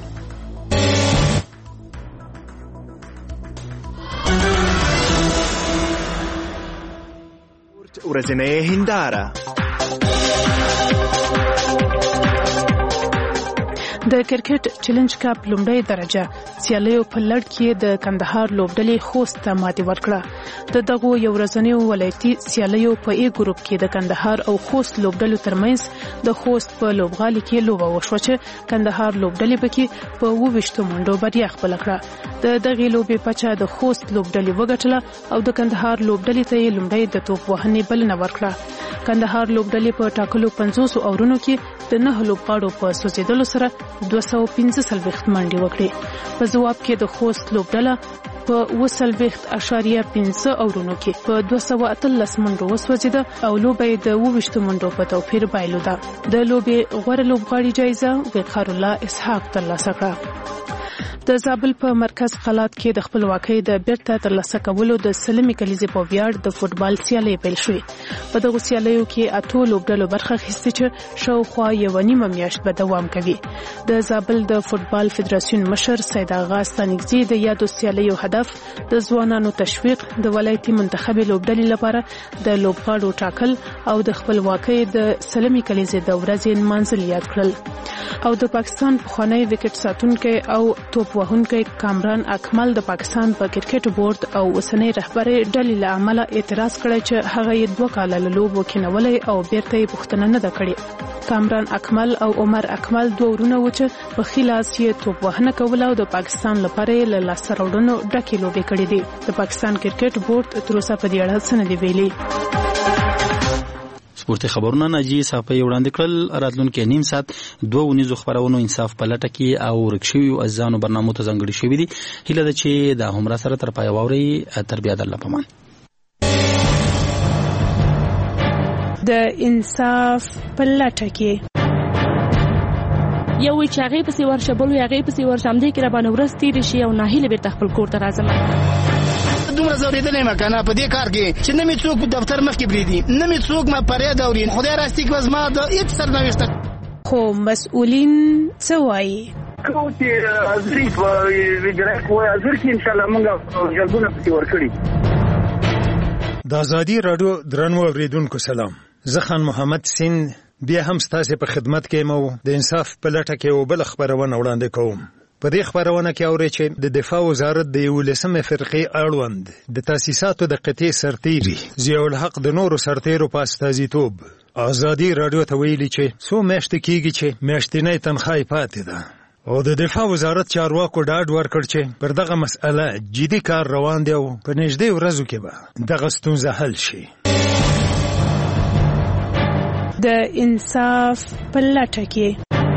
ورځنۍ هنداره د کرکټ چیلنج کپ لومړی درجه سیالیو په لړ کې د کندهار لوبډلې خوست ته ماتې ورکړه. د دغو یو ورځنیو ولایتي سیالیو په ای ګروپ کې د کندهار او خوست لوبډلو ترمنځ د خوست په لوبغالي کې لوبه وشوه چې کندهار لوبډلې پکې په 22 منډو بریا خپل کړه. د دغه لوبې پچا د خوست لوبډلې وګټله او د کندهار لوبډلې ته لومړی د توپ وهنې بلنه ورکړه. کندهار لوبډلې په ټاکلو 50 اورونو کې د 9 لوبغاړو په سوځیدلو سره 215 منډې وکړې. په جواب کې د خوست لوبډله په 20.5 اورونو کې په 213 منډو وسوځیده او لوبه د 22 منډو په توپیر بایلوده. د لوبې غوړه لوبغاړي جایزه وقار الله اسحاق ترلاسه کړه. د زابل په مرکز قلات کې د خپلواکۍ د بیرته ترلاسه کولو د سلمي کلیزې په ویاړ د فوتبال سیالۍ پیل شوې. په دغه سیالیو کې 8 لوبډلو برخه اخیستې چې شاوخوا یو نیمه میاشت به دوام کوي. د زابل د فوتبال فدراسیون مشر سید آغا ستانګزي د یادو سیالیو هدف د ځوانانو تشویق، د ولایتي منتخب لوبډلې لپاره د لوبغاړو ټاکل او د خپلواکۍ د سلمي کلیزې د ورځې نمانځل یاد کړل. او د پاکستان پخوانی وکټ ساتونکی او توپ وهونکی کامران اکمل د پاکستان په کرکټ بورډ او اوسنۍ رهبرۍ ډلې له امله اعتراض کړی چې هغه یې 2 کاله له لوبو کېنولې او بیرته یې پوښتنه نه ده کړې. کامران اکمل او عمر اکمل 2 ورونه و چې په خلاص یې توپ وهنه کوله او د پاکستان لپاره یې له لاسته راوړنو ډکې لوبې کړې دي. د پاکستان کرکټ بورډ تر اوسه په دې اړه څه نه دی ویلي. سپورتي خبرونه ناجی صافي وړاندې کړل. راتلونکي نیم ساعت 2 ونیزو خبرونو انصاف په لټه کې او رکشوي او ازانو برنامو ته ځانګړي شوې دي. هیله ده چې دا همرا سره تر پای ووري. تربیه د الله پمان. د انصاف په لټه کې یو چې هغه پسې ورشه بل هغه پسې ورشه هم دې کې را باندې ورس تیر شي او ناهیله به خپل کور ته راځم. دومره زوریدلې مکنه په دې کار کې چې نه می څوک دفتر مخ کې بریدي، نه می څوک ما پرې دورین. خدای راستي کې وزما د هیڅ سرنوشت خو مسؤلین څه وایي؟ کو چې ازري په ویډرا کوه ازر کې ان شاء الله موږ جلبونه پسې ورکړي. د ازادي رادیو درنو اوریدونکو سلام. زه خان محمد سین بیا هم ستاسو په خدمت کې مو د انصاف په لټه کې او بل خبرونه وړاندې کوم. په دې خبرونه کې اوري چې د دفاع وزارت د 11مې فرقې اړوند د تاسیساتو د قطعي سرتیري ضیاء الحق د نورو سرتیرو په استازیتوب ازادي رادیو ته ویلي چې څو میاشتې کېږي چې میاشتنۍ تنخواه پاتې ده. او د دفاع وزارت چارواکو ډاډ ورکړ چې پر دغه مسأله جدي کار روان دی او په نږدې ورځو کې به دغه ستونزه حل شي. د انصاف په لټه کې.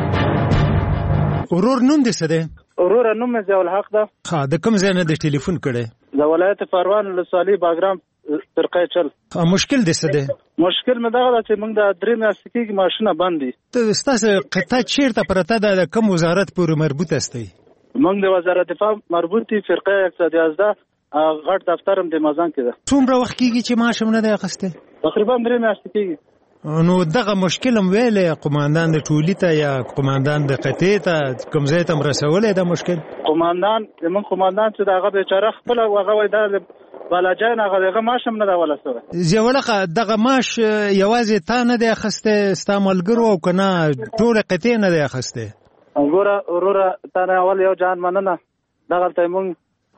ورور نوم دې څه دی؟ ورور نوم مې ضیاء الحق ده. ها د کوم ځای نه د ټلیفون کړی؟ د ولایت پروان ولسوالۍ باګرام فرقه چل. مشکل دې څه دی؟ مشکل مې دغه چې موږ د 3 میاشتې کېږي ماشینه بند دي. ته ستاسو قطعه چیرته پرته ده؟ د کوم وزارت پورې مربوط استئ؟ موږ د وزارت دفاع مربوطي فرقه 111 غټ دفترم د مازان کې ده. څومره وخت کېږي چې معاش هم نه دی اخیستی؟ تقریبا 3 میاشتې کېږي. نو دغه مشکل هم ویلې قوماندان د ټولي ته یا قوماندان د قطعې ته کوم ځای ته رسولی دا مشکل؟ زموږ قوماندان چې د هغه بیچاره خپله هغه وایي دا بالاجان هغه معاش هم نه دی ولسوی. ضیاء دغه معاش یوازې تا نه دی اخیستی ستا ملګرو او که نه ټوله قطعې نه دی اخیستی؟ ګوره وروره تا نه اول یو جان مننه. دغلته موږ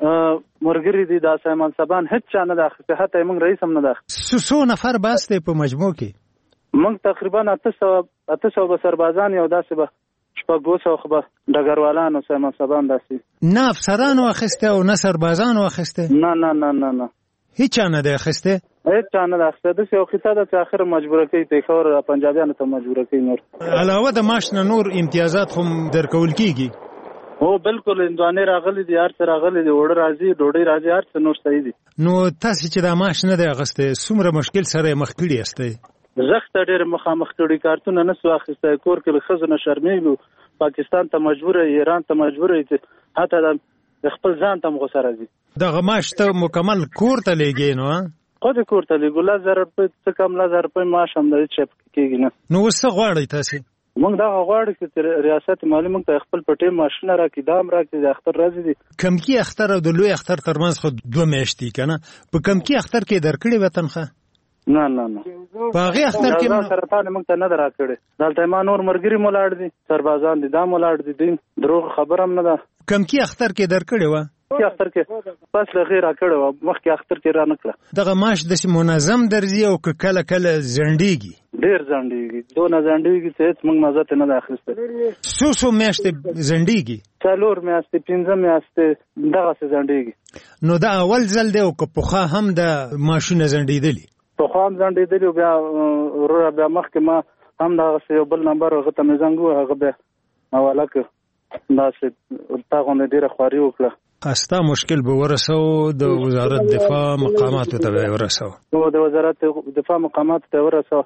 مرګري دي د سیمان سبان هیڅ چا نه دی اخیستی، حتی موږ رئیس هم نه دی اخیستی. څو نفر بس دی په مجموع کې؟ موږ تقریبا 800 به سربازان یو داسې به 600 خو به ډګروالانو سیمان سبان داسې. نه افسرانو اخیستی او نه سربازانو اخیستی؟ نه نه نه نه نه هیڅ چا نه دی اخیستی؟ هیڅ چا نه دی اخیستی. داسې یو خطه ده چې آخر مجبوره کوي پېښور پنجابیانو ته مجبوره کوي. نور علاوه د معاش نه نور امتیازات هم درکول کېږي؟ هو بالکل هندوانې راغلي دي، هر څه راغلي دي، اوړه راځي، ډوډۍ راځي، هر څه نور صحیح دي. نو تاسې چې دا معاش نه دی اخیستی څومره مشکل سره یې مخ کړي یاستئ؟ زخته ډېر مخامخ کړي، کارتونه نه سو اخیستی، کور کې له ښځو نه شرمېږو، پاکستان ته مجبوره، ایران ته مجبوره، حتی د خپل ځان ته هم غوسه راځي. دغه معاش ته مکمل کور ته لیږې نو؟ خو د کور ته لیږو 10,000 روپۍ څه کم 10,000 روپۍ معاش هم لري چې کېږي نه. نو اوس څه غواړئ تاسې؟ موږ دغه غواړو چې ریاست مالي موږ ته خپل په ټیم ماشینه راکړي، دا هم راکړي، د اختر ورځې دي. کمکي اختر او د لوی اختر ترمنځ خو 2 میاشتې که نه؟ په کمکي اختر کې درکړې وه تنخواه؟ نه نه نه په هغې اختر کې سرطان موږ ته نه ده راکړې. دلته ما نور ملګري مو لاړ دي، سربازان دي، دا مو لاړ دي، دوی دروغ خبره هم نه ده. کمکي اختر کې درکړې وه؟ اختر کې بس لغې راکړې وه، مخکې اختر کې را نه کړه. دغه معاش داسې منظم درځي او که کله کله ځنډېږي؟ ډېر ځنډېږي، دونه ځنډېږي چې هېڅ موږ مزه ته نه ده اخیستی. څو میاشتې ځنډېږي؟ 4 میاشتې 5 میاشتې دغسې ځنډېږي. نو دا اول ځل دی او که پخوا هم د معاشونه ځنډېدلي؟ پخوا هم ځنډېدلي او بیا وروره بیا مخکې ما هم دغسې یو بل نمبر هغه ته مې زنګ ووهه، هغه بیا حواله کړ، داسې تا غوندې ډېره خواري وکړه. ستا مشکل به ورسو د وزارت دفاع مقاماتو ته به ورسو؟ د وزارت دفاع مقاماتو ته ورسو.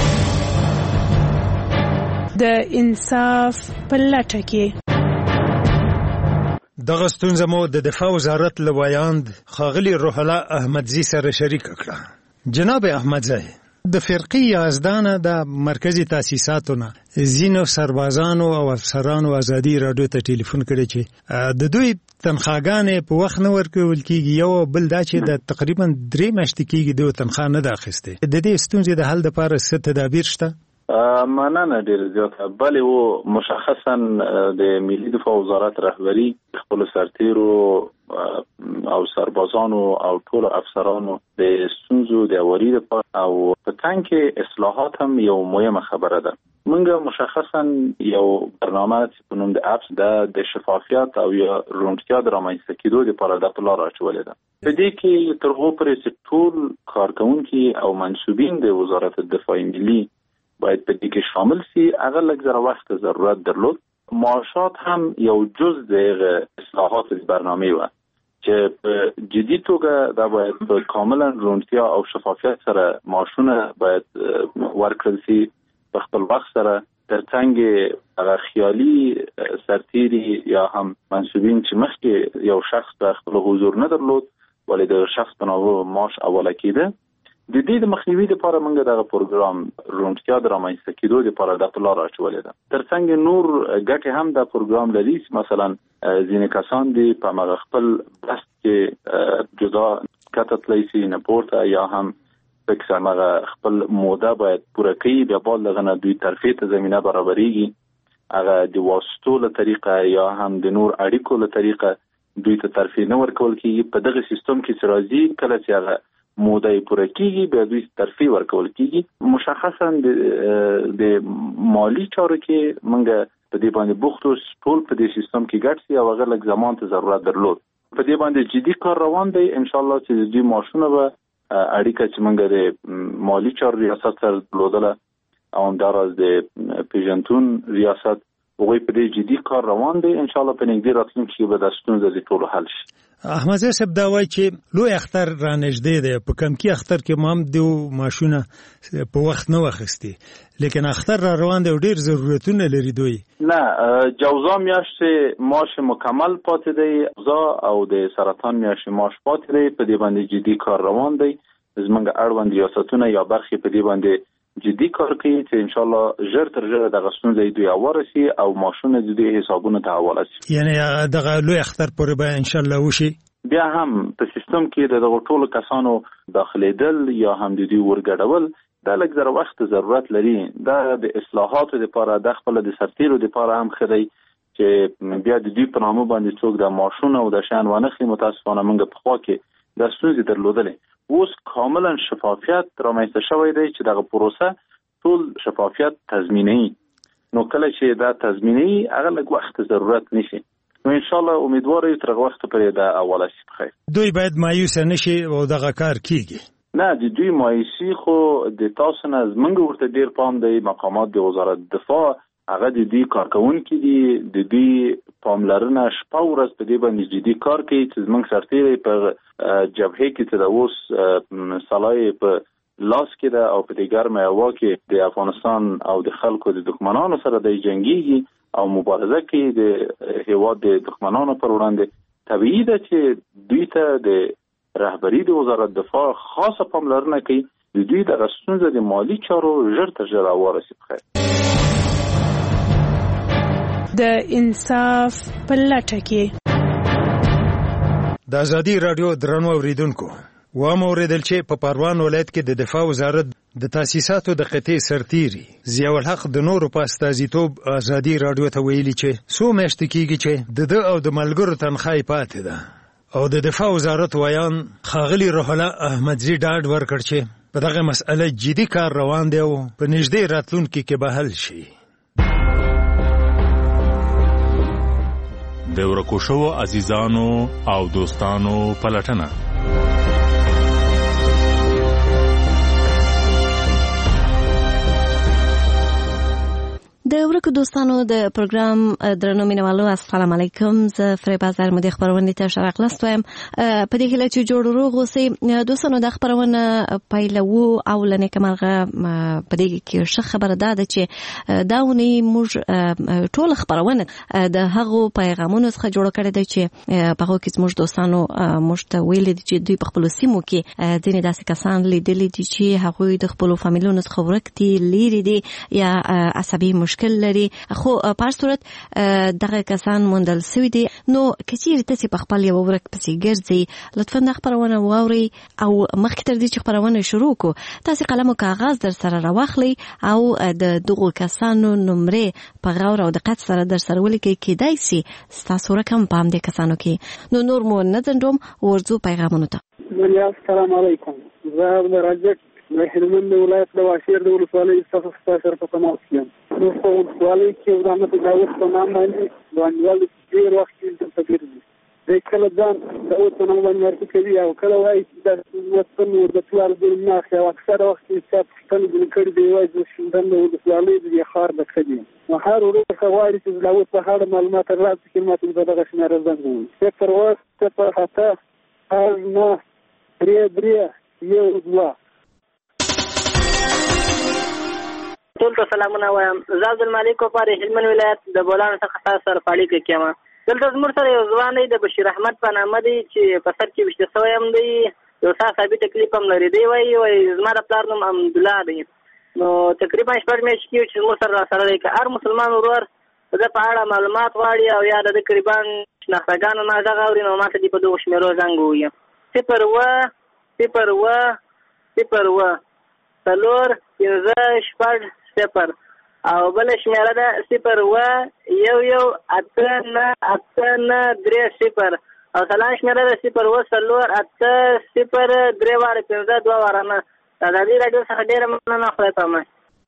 د انصاف په لټه کې. دغه ستونزه مو د دفاع وزارت له ویاند ښاغلي روح الله احمدزي سره شریکه کړه. جناب احمدزی، د فرقې یازدانه د مرکزي تاسیساتو نه ځینو سربازانو او افسرانو ازادي راډیو ته ټلیفون کړی چې د دوی تنخواګانې په وخت نه ورکول کېږي، یو بل دا چې د تقریبا 3 میاشتې کېږي دوی تنخوا نه ده اخیستې. د دې ستونزې د حل دپاره څه تدابیر شته؟ مننه ډېر زیاته. بلې و مشخصا د ملي دفاع وزارت رهبري خپل سرتیرو او سربازانو او ټولو افسرانو د ستونزو د اوري لپاره او په تنګ کې اصلاحات هم یو مهمه خبره ده. موږ مشخصا یو برنامه چې په نوم د اپس د شفافیت او یا روڼتیا د رامنځته کېدو لپاره د پلان اچولې ده. په دې کې تر هغو پورې چې ټول کارکونکي او منسوبین د وزارت دفاع ملي باید په دې کې شامل سي. هغه لږ زره وخت ضرورت درلود. معاشات هم یو جز د اصلاحات برنامه و چې په جدي توګه دا باید په کاملا روڼتیا او شفافیت سره معاشونه باید ورکړل سي. په خپل وخت سره ترڅنګ هغه خیالي سرتیري یا هم منسوبین چې مخکې یو شخص په خپل حضور نه درلود ولې د شخص په نوو معاش اوله کېده. د دې د مخنیوي لپاره موږ دغه پروګرام روڼتیا د رامنځته کېدو لپاره د پلان راچولې ده. ترڅنګ نور ګټې هم د پروګرام لري. مثلا ځینې کسان دي په مغه خپل بس کې جدا کتلای شي نه پورته یا هم فکر مغه خپل موده باید پوره کوي، بیا بل دغه دوی ترفیع ته زمينه برابرېږي. هغه د واسطو له طریقه یا هم د نور اړیکو له طریقه دوی ته ترفیع نه ورکول کیږي. په دغه سیستم کې چې راځي کله چې هغه موده پوره کیږي بیا دوی ترفیع ورکول کیږي. مشخصا د مالی چارو کې موږ په دې باندې بوختو ټول په دې سیستم کې ګډ سي او هغه لږ زمان ته ضرورت درلود. په دې باندې جدي کار روان دی. ان شاء الله چې دې ماشونه به اړیکه چې موږ د مالی چارو ریاست سره درلودله او همداراز د پیژنتون ریاست هغوی په دې جدي کار روان دي. ان شاء الله په نږدې راتلونکي کې به دا ستونزې ټول حل شي. احمد صاحب دا وایي چې لوی اختر را نږدې دی، په کمکی اختر کې مام دیو ماشونه په وخت نه واخیستي، لیکن اختر را روان دی او ډیر ضرورتونه لري دوی. نه جوزا میاشت ماش مکمل پاتې دی، جوزا او د سرطان میاشت ماش پاتې دی، په دې باندې جدي کار روان دی. زمونږ اړوند ریاستونه یا برخې په دې باندې جدي کار کوي چې ان شاء الله ژر تر ژره دغه ستونزې دوی ورسي او ماشونه د دوی حسابونو ته حواله شي. یعنی دغه لوی اختر پورې به ان شاء الله وشي. بیا هم په سیستم کې د دغه ټولو کسانو داخليدل یا هم د دوی ورګډول دا لږ زره وخت ضرورت لري. دا د اصلاحاتو لپاره د خپل د سرتیرو لپاره هم خدای چې بیا د دوی په نامه باندې څوک د ماشونه او د شان ونخلي. متاسفانه موږ په خوا کې د ستونزې درلودلې. اوس کاملا شفافیت رامنځته شوی دی چې دغه پروسه ټول شفافیت تضمینوي. نو کله چې دا تضمینوي هغه لږ وخت ضرورت نشي. نو ان شاء الله امیدوار یو تر وخت پورې دا اوله شي بخیر. دوی باید مایوس نشي او دغه کار کیږي. نه د دوی مایوسي خو د تاسو نه زمونږ ورته ډیر پام دی. مقامات د وزارت دفاع هغه د دوی کارکونکي دي، د دوی پاملرنه شپه ورځ په دې باندې جدي کار کوي چې زمونږ سرتیري په جبهه کې چې د اوس سلای په لاس کې ده او په دې ګرمه هوا کې د افغانستان او د خلکو د دښمنانو سره د جنگيږي او مبارزه کوي د هیواد د دښمنانو پر وړاندې. طبیعي ده چې دوی ته د رهبری د وزارت دفاع خاصه پاملرنه کوي. د دوی د ستونزې د مالی چارو ژر تر ژره ورسي بخیر. د انصاف په لټه کې د ازادي رادیو درنو اوریدونکو واوریدل چې په پروان ولایت کې د دفاع وزارت د تاسیساتو د قطعي سرتیري ضیاء الحق د نورو په استازیتوب ازادي رادیو ته ویلي چې څو میاشتې کېږي چې د او د ملګرو تنخواه پاتې ده او د دفاع وزارت ویان ښاغلي روح الله احمدزي ډاډ ورکړ چې په دغه مسأله جدي کار روان دی او په نږدې راتلونکي کې به حل شي. د ورکو شوو عزیزانو او دوستانو پلټنه. د ورکو دوستانو د پروګرام درنو مینوالو السلام علیکم. زه فریبا زرمدی خبرونه ته شرق لستم. په دې کې چې جوړ روغ اوسې دوستانو د خبرونه پایلو او لنه کمرغه په دې کې ښه خبره ده چې داونی موږ ټول خبرونه د هغو پیغامونو څخه جوړ کړی دی چې په هغه کې موږ دوستانو موږ ته ویل دي چې دوی په خپل سیمو کې ځینې داسې کسان لیدلي دي چې هغوی د خپل فامیلونو څخه ورک دي، لیري دي یا عصبي مشکل لري. خو په هر صورت دغه کسان موندل شوي دي. نو کچېرې تاسې په خپل یو ورک پسې ګرځئ لطفا دا خبرونه واورئ او مخکې تر دې چې خبرونه شروع کړو تاسې قلم او کاغذ در سره راواخلئ او د دغو کسانو نمرې په غور او دقت سره در سره ولیکئ. کېدای شي ستاسو رقم په همدې کسانو کې. نو نور مو نه ځنډوم، ورځو پیغامونو ته. السلام علیکم. زه عبدالرزاق د هلمند ولایت د واشیر د ولسوالۍ څخه سره په تماس یم. نو په ولسوالۍ کې د احمد داود په نام باندې ځوانوال ډېر وخت کې تفکر دي. د کله ځان داود په نام باندې ورته کوي او کله وایي د وطن د ټول د مخ او اکثر وخت چې څنګه د کړي دی وایي چې شندن د ولسوالۍ د خار د خدي نو هر ورته غواړي چې داود په هغه معلومات راځي چې ماته د دغه شمېر زنګ وي. پر وخت په خطا نه درې یو دوه ټول ته سلامونه وایم. زه عبدالمالک وپاري هلمند ولایت د بولان څخه سره پاړی کې کېم. دلته زموږ سره یو ځوان دی د بشیر احمد په نامه دی چې په سر کې وشته شوی هم دی. یو څه ثابت تکلیف هم لري. دی وایي زما د پلار نوم حمدالله دی. نو تقریبا شپږ میاشتې کېږي چې زموږ سره راسره دی. که هر مسلمان ورور د ده په اړه معلومات غواړي او یا د ده قریبا شناختګانو نه غږ اوري نو ماته دې په دغو شمېرو زنګ ووایي: 0 څلور پنځه شپږ صفر او بل شمیره ده 0 اته نه 3 صفر او سلام شمیره ده 0 څلور اته صفر 3 واره 15 2 واره نه. د دې راډیو څخه ډېره مننه. خدای پامه.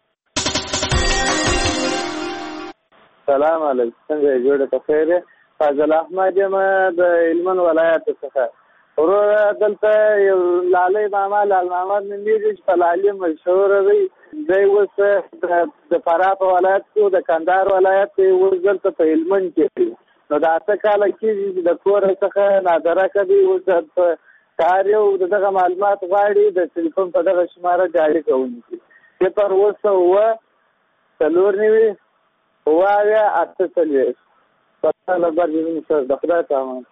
سلام علیکم. څنګه جوړه په خیر؟ فاضل احمد یم د هلمند ولایت څخه. وروره دلته یو لالۍ ماما لال محمد نومېږي چې په لالي مشهوره دی. دی اوس د فراه په ولایت کې د کندهار ولایت کې اوس دلته په هلمند کې دی. نو د 8 کاله کېږي چې د کور څخه نادرکه دی. اوس کار یو دغه معلومات غواړي د ټلیفون په دغه شماره جاري کوونکي 0 4 9 پتا لبر دې سره د خدای تعاون.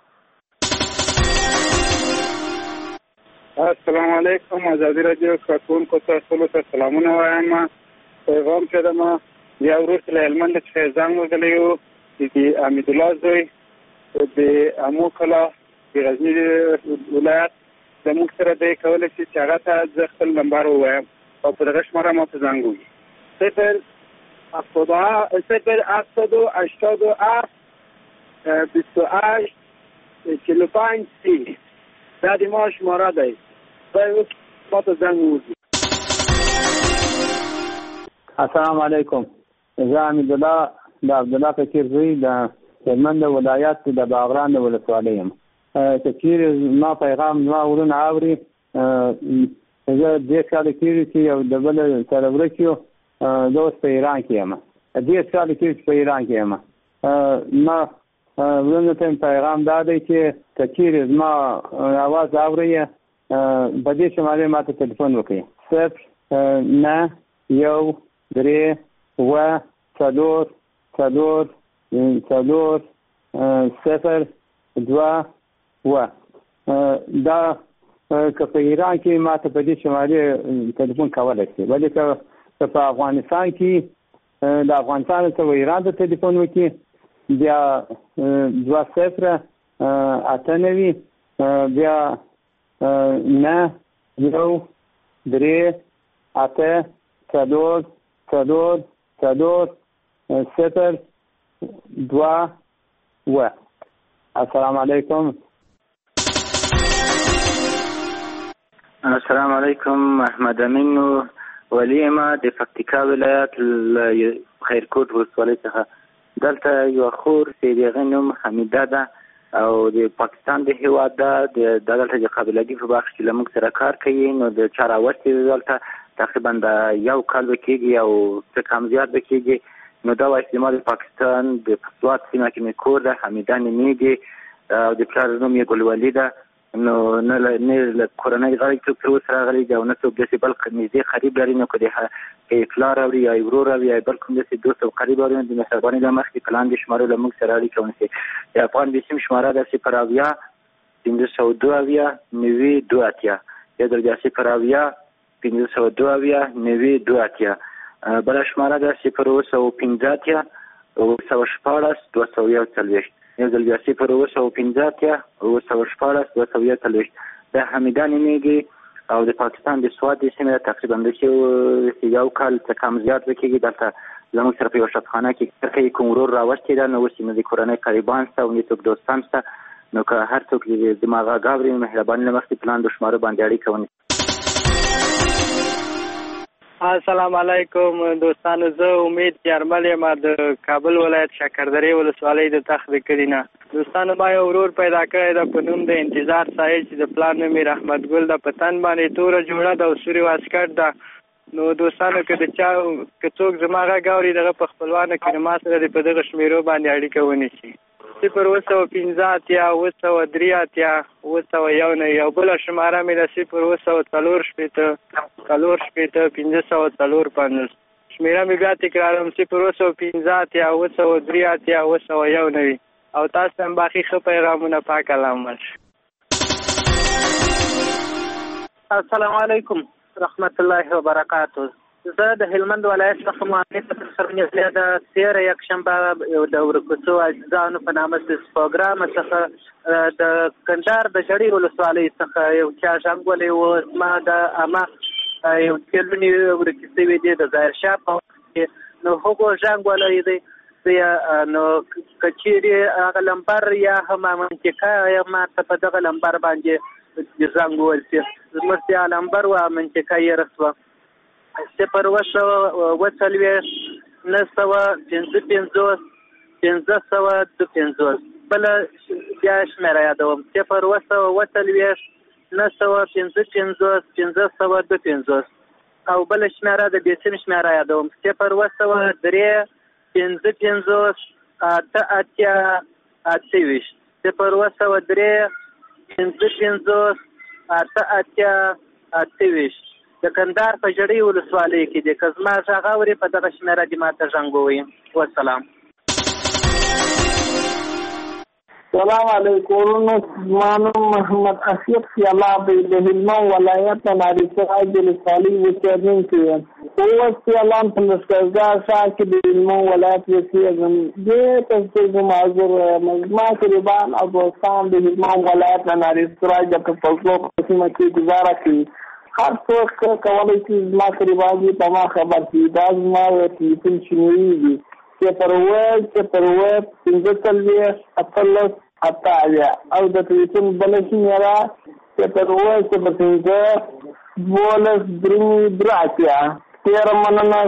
السلام علیکم. ازادي رادیو کارکونکو ته سلامونه وایم. پیغام کړم یا ورسره له هلمند څخه زنګ وغلی و چې حمید الله زوی د امو کلا د غزنی ولایت زموږ سره دی کولی شي چې هغه ته زه خپل نمبر ووایم او په دغه شماره ما ته زنګ ووهي 087 دا د ما شماره دی. دا اوس ما ته زنګ ووهي. السلام علیکم. زه حمید الله د عبدالله فقیر زوی د هلمند ولایت د باغران ولسوالۍ یم. چې چیرې ما پیغام زما ورونه اوري زه 10 کاله کېږي چې یو د بل سره ورک یو. زه اوس په ایران کې یم. 10 کاله کېږي چې په ایران کې یم. ما ورونه ته پیغام دا دی چې که چیرې زما اواز اوري په دې شمالې ما ته تلیفون وکړي 0 9 1 3 4 دا که په ایران کې ما ته په دې شمالي تلیفون کولی شي. ولې که په افغانستان کې د افغانستان څخه ایران ته تلیفون وکړي بیا 2 0 8 بیا 9 1 3 8 4 0 2 السلام علیکم. السلام علیکم. احمد امین ولی ما د پکتیکا ولایت خیرکوټ ولسوالۍ څخه. دلته یو خور چې دغه نوم حمیده ده او د پاکستان د هیواد ده. دلته د قبیلګي په بخش کې لمونږ سره کار کوي. نو د چاراوستي دلته تقریبا د یو کال بکیږي او څه کم زیات بکیږي. نو دا وایي چې ما د پاکستان د پسوات سیمه کې مې کور ده. حمیده نومېږي او د پلار نوم یې ګلولي ده. نو نه له کورنۍ غړي څوک تر اوسه راغلی دی او نه څوک داسې بل نږدې قریب لري. نو که د پلار اوري یا ورور اوري یا بل کوم داسې دوست او قریب اوري د مهربانۍ له مخکې په لاندې شمارو له موږ سره اړیکه ونیسي. د افغان د سیم شماره ده 0 502 928 یا د 0 502 928. بله شماره ده 0 214 214 یو ځل بیا 0 214 د حمیده نومېږي او د پاکستان د سوات د سیمې تقریبا د یو کال څخه کم زیات وکېږي. دلته زموږ سره په یو شفخانه کې کوي. کوم ورور راوستې ده. نو اوس یې د کورنۍ قریبان شته او څوک دوستان شته. نو که هر څوک زما غږ اوري مهرباني له مخکې پلان د شمارو باندې اړیکه ونیسي. السلام علیکم دوستانو. زه امید یارمل یم د کابل ولایت شکردرې ولسوالۍ د تخت د کلي نه. دوستانو ما یو ورور پیدا کړی ده په نوم د انتظار صاحب چې د پلار نوم یې رحمت ګل ده. په تن باندې توره جوړه ده او سوري واسکټ ده. نو دوستانو که څوک زما غږ اوري دغه په خپلوانو کې ما سره په دغه شمیرو باندې اړیکه ونیسي. 0 9 9 یو بله شماره مې ده 0 4 504 شمیره مې بیا تکرارم 0 5 9 او تاسو هم باقي ښه پیغامونه پاک علامه. السلام علیکم رحمت الله وبرکاته. زه د هلمند ولایت څخه مؤنث سرنیزله د 13 یکشنبه د ورکوڅو اجزاونو په نامه د پروګرام څخه د کندهار د جړی ولسوالۍ څخه یو چا څنګه و ما د اما یو کلونی ورکوڅې وې د ظاهر شاه په نو هغه څنګه دی نو کچيري هغه لمبر یا هم منطقه یا ما په دغه لمبر باندې څنګه ولسی زموږ لمبر و منطقه یې رسوه 0 9 5 بل بیا شمیره یادوم 0 955 او بل شمیره د بیسیم شمیره یادوم 0 3 55 8 8 0 3 55 8 د کندهار په جړۍ ولسوالۍ کې د کزما ژغاوري په دغه شمیره د ماته ژغوي. والسلام. السلام علیکم. مانو محمد اشرف سیالاب د هلمند ولایت ناری سراج ولسوالۍ وچرنین کې او سیالان په لسکرګار شاه کې د هلمند ولایت وسیږم د تاسو معذور مجمع قربان او دوستان د هلمند ولایت ناری سراج د فضلو قسمه کې گزاره کوي. هر څوک کولای شي ما قرباني په ما خبر شي دا ما ټلیفون شنوي پروت 45 اطلس اتایا او د ټلیفون بل شمیره پروت 15 بولس درې دراتیا تیر مننه.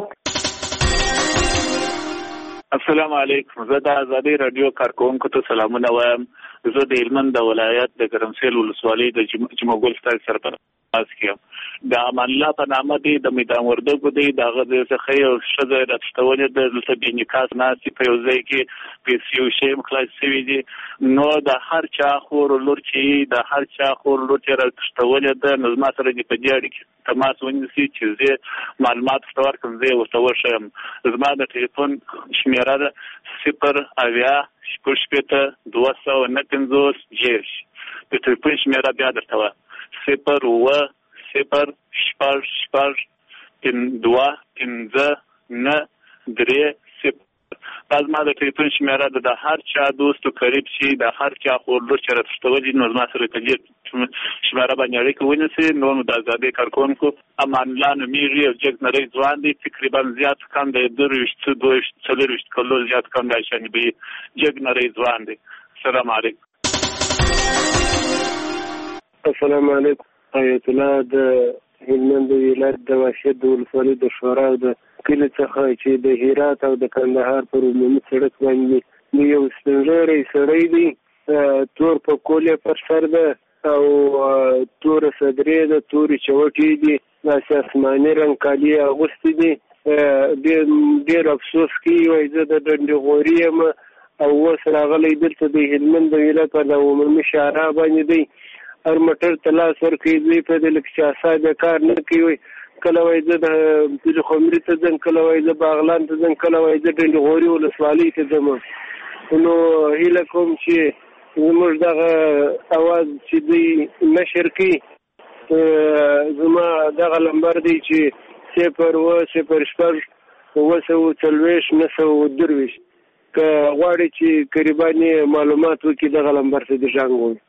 السلام علیکم. زه د ازادي رادیو کارکونکو ته سلامونه وایم. زه د هلمند ولایت د ګرمسیل ولسوالۍ د جمعګل ستاسو سرپرست کیم. د امان الله په نامه دی د میدان وردګو دی دغه د څخه یو شذ راټولې د لسبي نکاس ناسي په یو ځای کې پیسو شیم خلاص شوی دی. نو د هر چا خور لور چې راټولې د نظم سره دی په دې اړه کې تماس ونیسي چې زه معلومات ستور کوم زه ورته ورشم. زما د ټلیفون شمیره ده 0 اویا شپږ شپېته 259 جیش. د ټلیفون شمیره بیا درته وه 0 0 شپږ شپږ 2 5 9 3 0. دا زما د ټلیفون شمیره ده. د هر چا دوست او قریب شي د هر چا خور لور چې راټولې نو زما سره په دې شمیره باندې اړیکه ونیسي. نو د ازادۍ کارکونکو امان الله نومیږي او جګ نری ځوان دی تقریبا زیات کم د 24 کلو زیات کم دی شان به جګ نری ځوان دی. السلام علیکم. السلام علیکم. آیت الله د هلمند ولایت د واشد د ولسوالۍ د شورا د کلي څخه چې د هرات او د کندهار پر عمومي سړک باندې یو سپینږیری سړی دی تور په کولې پر سر ده او تور صدرې ده تورې چوټې دي داسې اسماني رنګ کالي اغوستي دي. ډېر افسوس کوي وایي زه د ډنډې غوري یم او اوس راغلی دلته د هلمند ولایت په د عمومي شارع باندې دی. هر موټر ته لاس ورکوي دوی په دې لکه چې اسانه کار نه کوي. کله وایي زه د پلخمري ته ځم کله وایي زه باغلان ته ځم کله وایي زه ډنډې غوري ولسوالۍ ته ځم. نو هیله کوم چې زموږ دغه اواز چې دوی نشر کړي. زما دغه نمبر دی چې 0 0 940 که غواړي چې قریباني معلومات وکړي دغه نمبر ته د ژغ وي.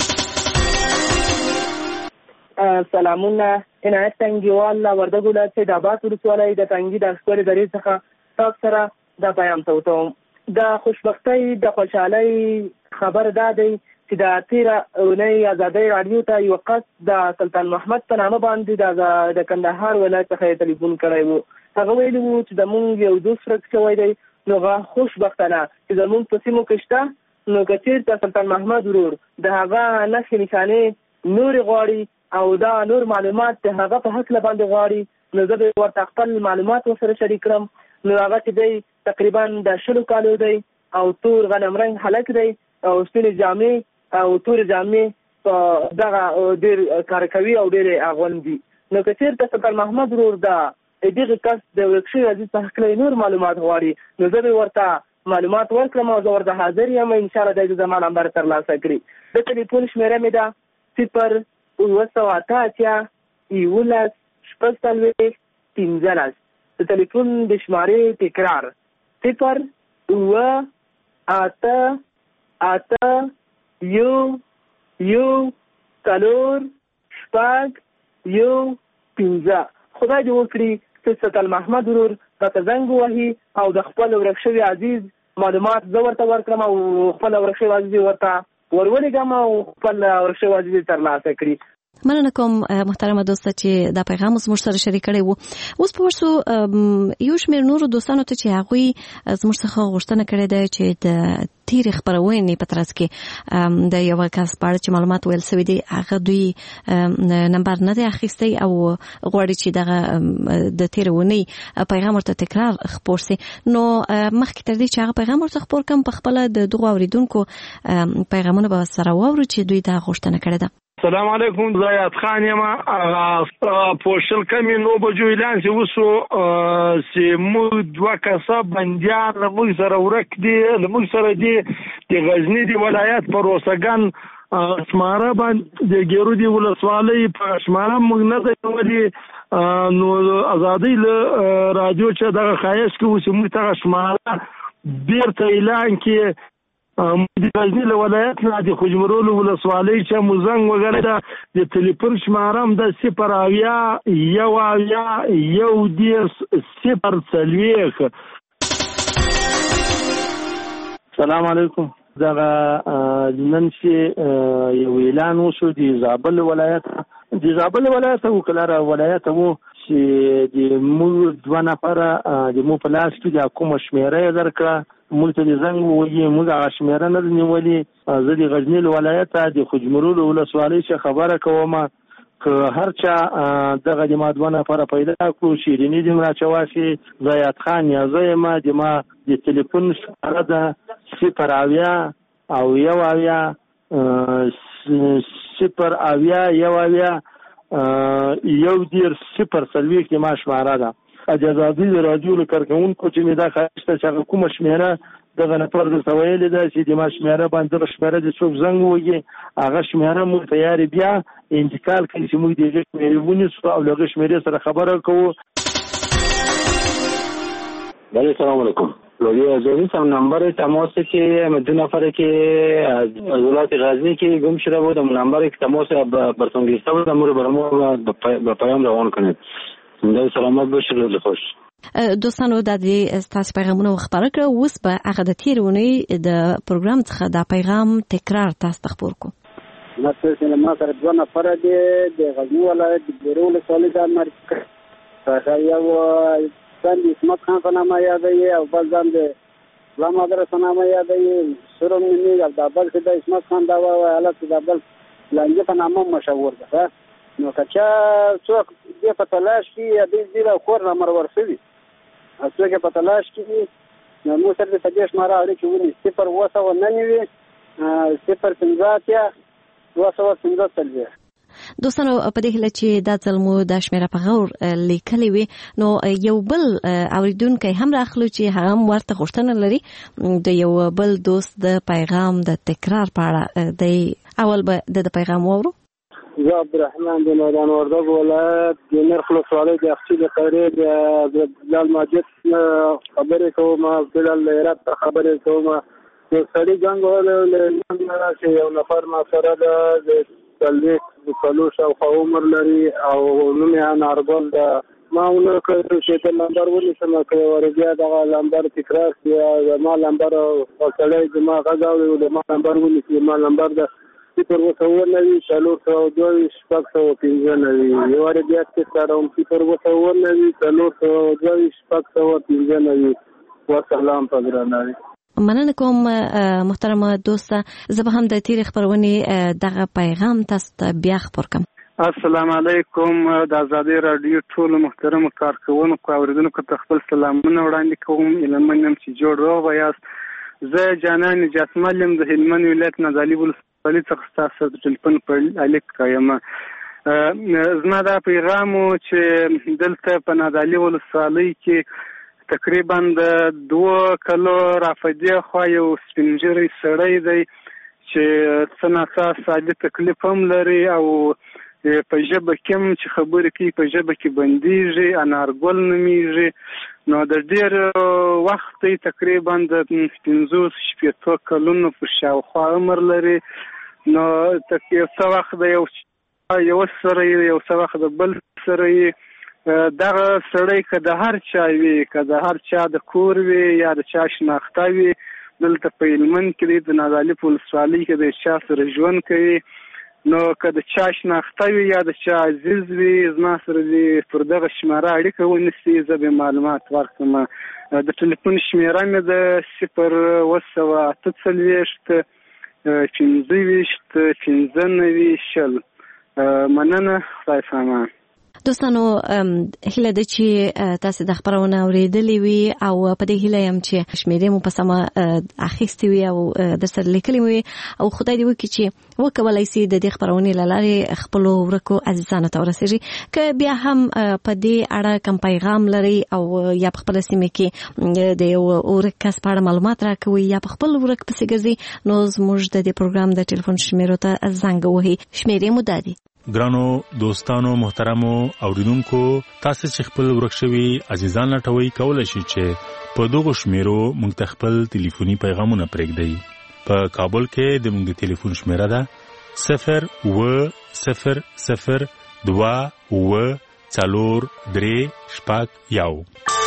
سلامونه. عنایت تنګیوال وردګ ولایت د اباد ولسوالۍ د تنګي د ښکلې درې څخه تاسو سره د پیغام توتم. د خوشبختۍ د خوشحالۍ خبر دا دی چې د تیره اونۍ ازادۍ رادیو ته یو کس د سلطان محمد په نامه باندې د کندهار ولایت څخه ټلیفون کړی و. هغه ویلي و چې زموږ یو دوست ورک شوی دی. نو هغه خوشبختانه چې زموږ په سیمو کې شته نو که چېرته سلطان محمد ورور د هغه نښې نښانې نورې غواړي او دا نور معلومات د هغه په هکله باندې غواړي نو زه به ورته خپل معلومات ورسره شریک کړم. نو هغه چې دی تقریبا د 20 کالو دی او تور غنم رنګ هلک دی او سپینې جامې او تورې جامې په دغه ډېر کار کوي او ډېرې اغوندي. نو که چېرته سلطان محمد ورور دغه کس د ورک شوي عزیز په هکله نور معلومات غواړي نو زه به ورته معلومات ورکړم او زه ورته حاضر یم. انشاءالله دی زما نمبر ترلاسه کړي. د ټلیفون شمیره مې ده 0 288 11 شپږ 15. د ټلیفون د شمارې تکرار 0 288 11 شپږ 15. خدای دې وکړي چې سلطان محمد ورور راته زنګ ووهي او د خپل ورک شوي عزیز معلومات زه ورته ورکړم او خپل ورک شوي عزیز ورته ورولېږم او خپل ورک شوي عزیز ترلاسه کړي. مننه کوم محترمه دوسته چې دا پیغام زموږ سره شریک کړی وو. اوس په ورسو یو شمېر نورو دوستانو ته چې هغوی زموږ څخه غوښتنه کړې ده چې د تیر خبرونه په ترڅ کې د یو کس په اړه چې معلومات ویل سوي دي هغه دوی نمبر نه دی اخیستی او غواړي چې دغه د تیرونی پیغام ورته تکرار خپور سي. نو مخکې تر دې چې هغه پیغام ورته خپور کم په خپل د دغه اوریدونکو پیغامونه به سره واورو چې دوی دا غوښتنه کړې ده. السلام علیکم، زیات خان یم. پوشل کمی 9 بجو اعلان چې وسو چې موږ 2 کسه بندیان موږ سره ورک دي، موږ سره دي د غزنی دی ولایت پر اوسګن اسماره باندې د ګیرو دی ولسوالۍ په اسماره موږ نه دی نو ازادي له رادیو چې دغه خایس کې وسو موږ ته اسماره بیرته اعلان کې د غزنی له ولایت نه د خوجمرول ولسوالۍ چې موزنګ وګړه د ټلیفون شمارم د 0 السلام علیکم. دغه نن چې یو اعلان وشو د زابل ولایت او کلاره ولایت وو چې د موږ 2 نفر د مو په لاس کې د کوم شمیره درکړه موږ ته زنګ وایي موږ هغه شمیره نه نیولې. زه د غزنی ولایت د خوجمرول ولسوالۍ څخه خبره کوم که هر چا دغه د مادونه لپاره پیدا کړو شیرینی د مراچواسي زیات خان یا زما د ټلیفون شماره ده 0 او 1 0 ما شماره ده. اجازه د رادیو لکارکونکو چې می دا خاصه چې کوم شمیره دغه نفر د سویل ده چې د ما شمیره باندې شمیره د څوک زنګ وږي هغه شمیره مو تیار بیا انتقال کوي چې موږ دغه شمیره ونیسو او دغه شمیره سره خبره کوو. السلام علیکم. لوی سم نمبر تماس که دو نفر که از ولایت غزنی که گم شده بود نمبر تماس برسانگیسته بود امور برامو به پیام روان کنید. دا سلامت باشید. روز خوش. دوستانو د دې تاسو پیغامونه خبره کړو. اوس به هغه د تیرونی د پروګرام څخه دا پیغام تکرار تاسو خبر کو. مثلا ما سره 2 نفر دي د غزنی ولایت د بیرو له سولې د امریکا څخه یو ځان د اسمت خان په نامه یادوي او بل ځان د اسلام مدرسه نامه یادوي. سره مې د بل څه د اسمت خان دا حالت د بل لنګ په نامه مشهور ده. نو کچا څوک دې په تلاش کې دې د کور نمبر ورسوي څوک په تلاش کې نو موږ سره د تجهیز ماره اړ کې ونی 0 دوستانو په دې هله چې دا ځلمو د شمیره په غور لیکلي وي نو یو بل اوریدونکو هم راخلو چې هغه ورته غوښتنه لري د یو بل دوست د پیغام د تکرار په اړه د اول به د پیغام وورو. زه عبدالرحمن د میدان وردګ ولایت د نرخ ولسوالۍ د اخچې د خیرې د بلال ماجد خبرې کوم. بلال هرات ته خبرې کوم. د سړي جنګ ولې چې یو نفر ما سره د د کلوش او عمر لري او نوم یې انارګل ده. ما ونه کړ چې د نمبر ونیسم که ورګیا دغه نمبر تکرار کړي ما نمبر او سړی د ما غږاوي د ما نمبر ونیسي. ما نمبر ده 0 شالور 2 شپږ 115 یو بیا چې کاروم 0 شالور 2 شپږ 115. والسلام په ګرانه. مننه کوم محترم دوست. زه به هم د تیر خبرونه دغه پیغام تاسو ته بیا خبر کوم. السلام علیکم. د آزادي رادیو ټول محترم کارکونکو اوریدونکو ته خپل سلامونه وړاندې کوم. علمنم چې جوړ روغ یاست. زه جانان جسملم د هلمند ولایت نازلی ولسوالۍ څخه تاسو د ټلیفون په الیک کایم. زما دا پیغام چې دلته په نازلی ولسوالۍ کې تقریبا د 2 کلو رافدی خو یو سپینجری سړی دی چې څنګه ساده تکلیف هم لري او په ژبه کې چې خبرې کوي په ژبه کې بنديږي. انارګل نومیږي. نو د ډېر وخت تقریبا د 15 کلونو په شاوخوا عمر لري. نو یو څه وخت د یو سره یو څه وخت د بل سره دغه سړی که د هر چا وي که د هر چا د کور وي یا د چا شناخته وي دلته په هلمند کې د نازلی په ولسوالۍ کې د چا سره ژوند کوي. نو که د چا شناخته وي یا د چا عزیز وي زما سره دې پر دغه شماره اړیکه ونیسي، زه به معلومات ورکړم. د ټلیفون شمېره مې د 02845 مننه. خدای پامان. دوستانو هیله ده چې تاسو د خبرونه اوریدلې وي او په دې هیله يم چې شمیرې مو په سمه اخیستې وي او د سره لیکلې وي او خدای دې وکړي چې وکولای شي د دې خبرونې لارې خپل ورکو عزیزانو ته ورسېږي. که بیا هم په دې اړه کوم پیغام لري او یا په خپل سیمه کې د یو ورک کس په اړه معلومات راکوي یا په خپل ورک پسې ګرځي، نو زموږ د دې پروګرام د ټلیفون شمیرو ته زنګ وهي. شمیرې مو دادي. ګرانو دوستانو محترمو اوریدونکو، تاسو چې خپل ورک شوي عزیزان لټوي کولای شئ چې په دغه شمیرو موږ ته خپل ټلیفوني پیغامونه پرېږدئ. په کابل کې د موږ ټلیفون شمیره ده 02002 4 3 1.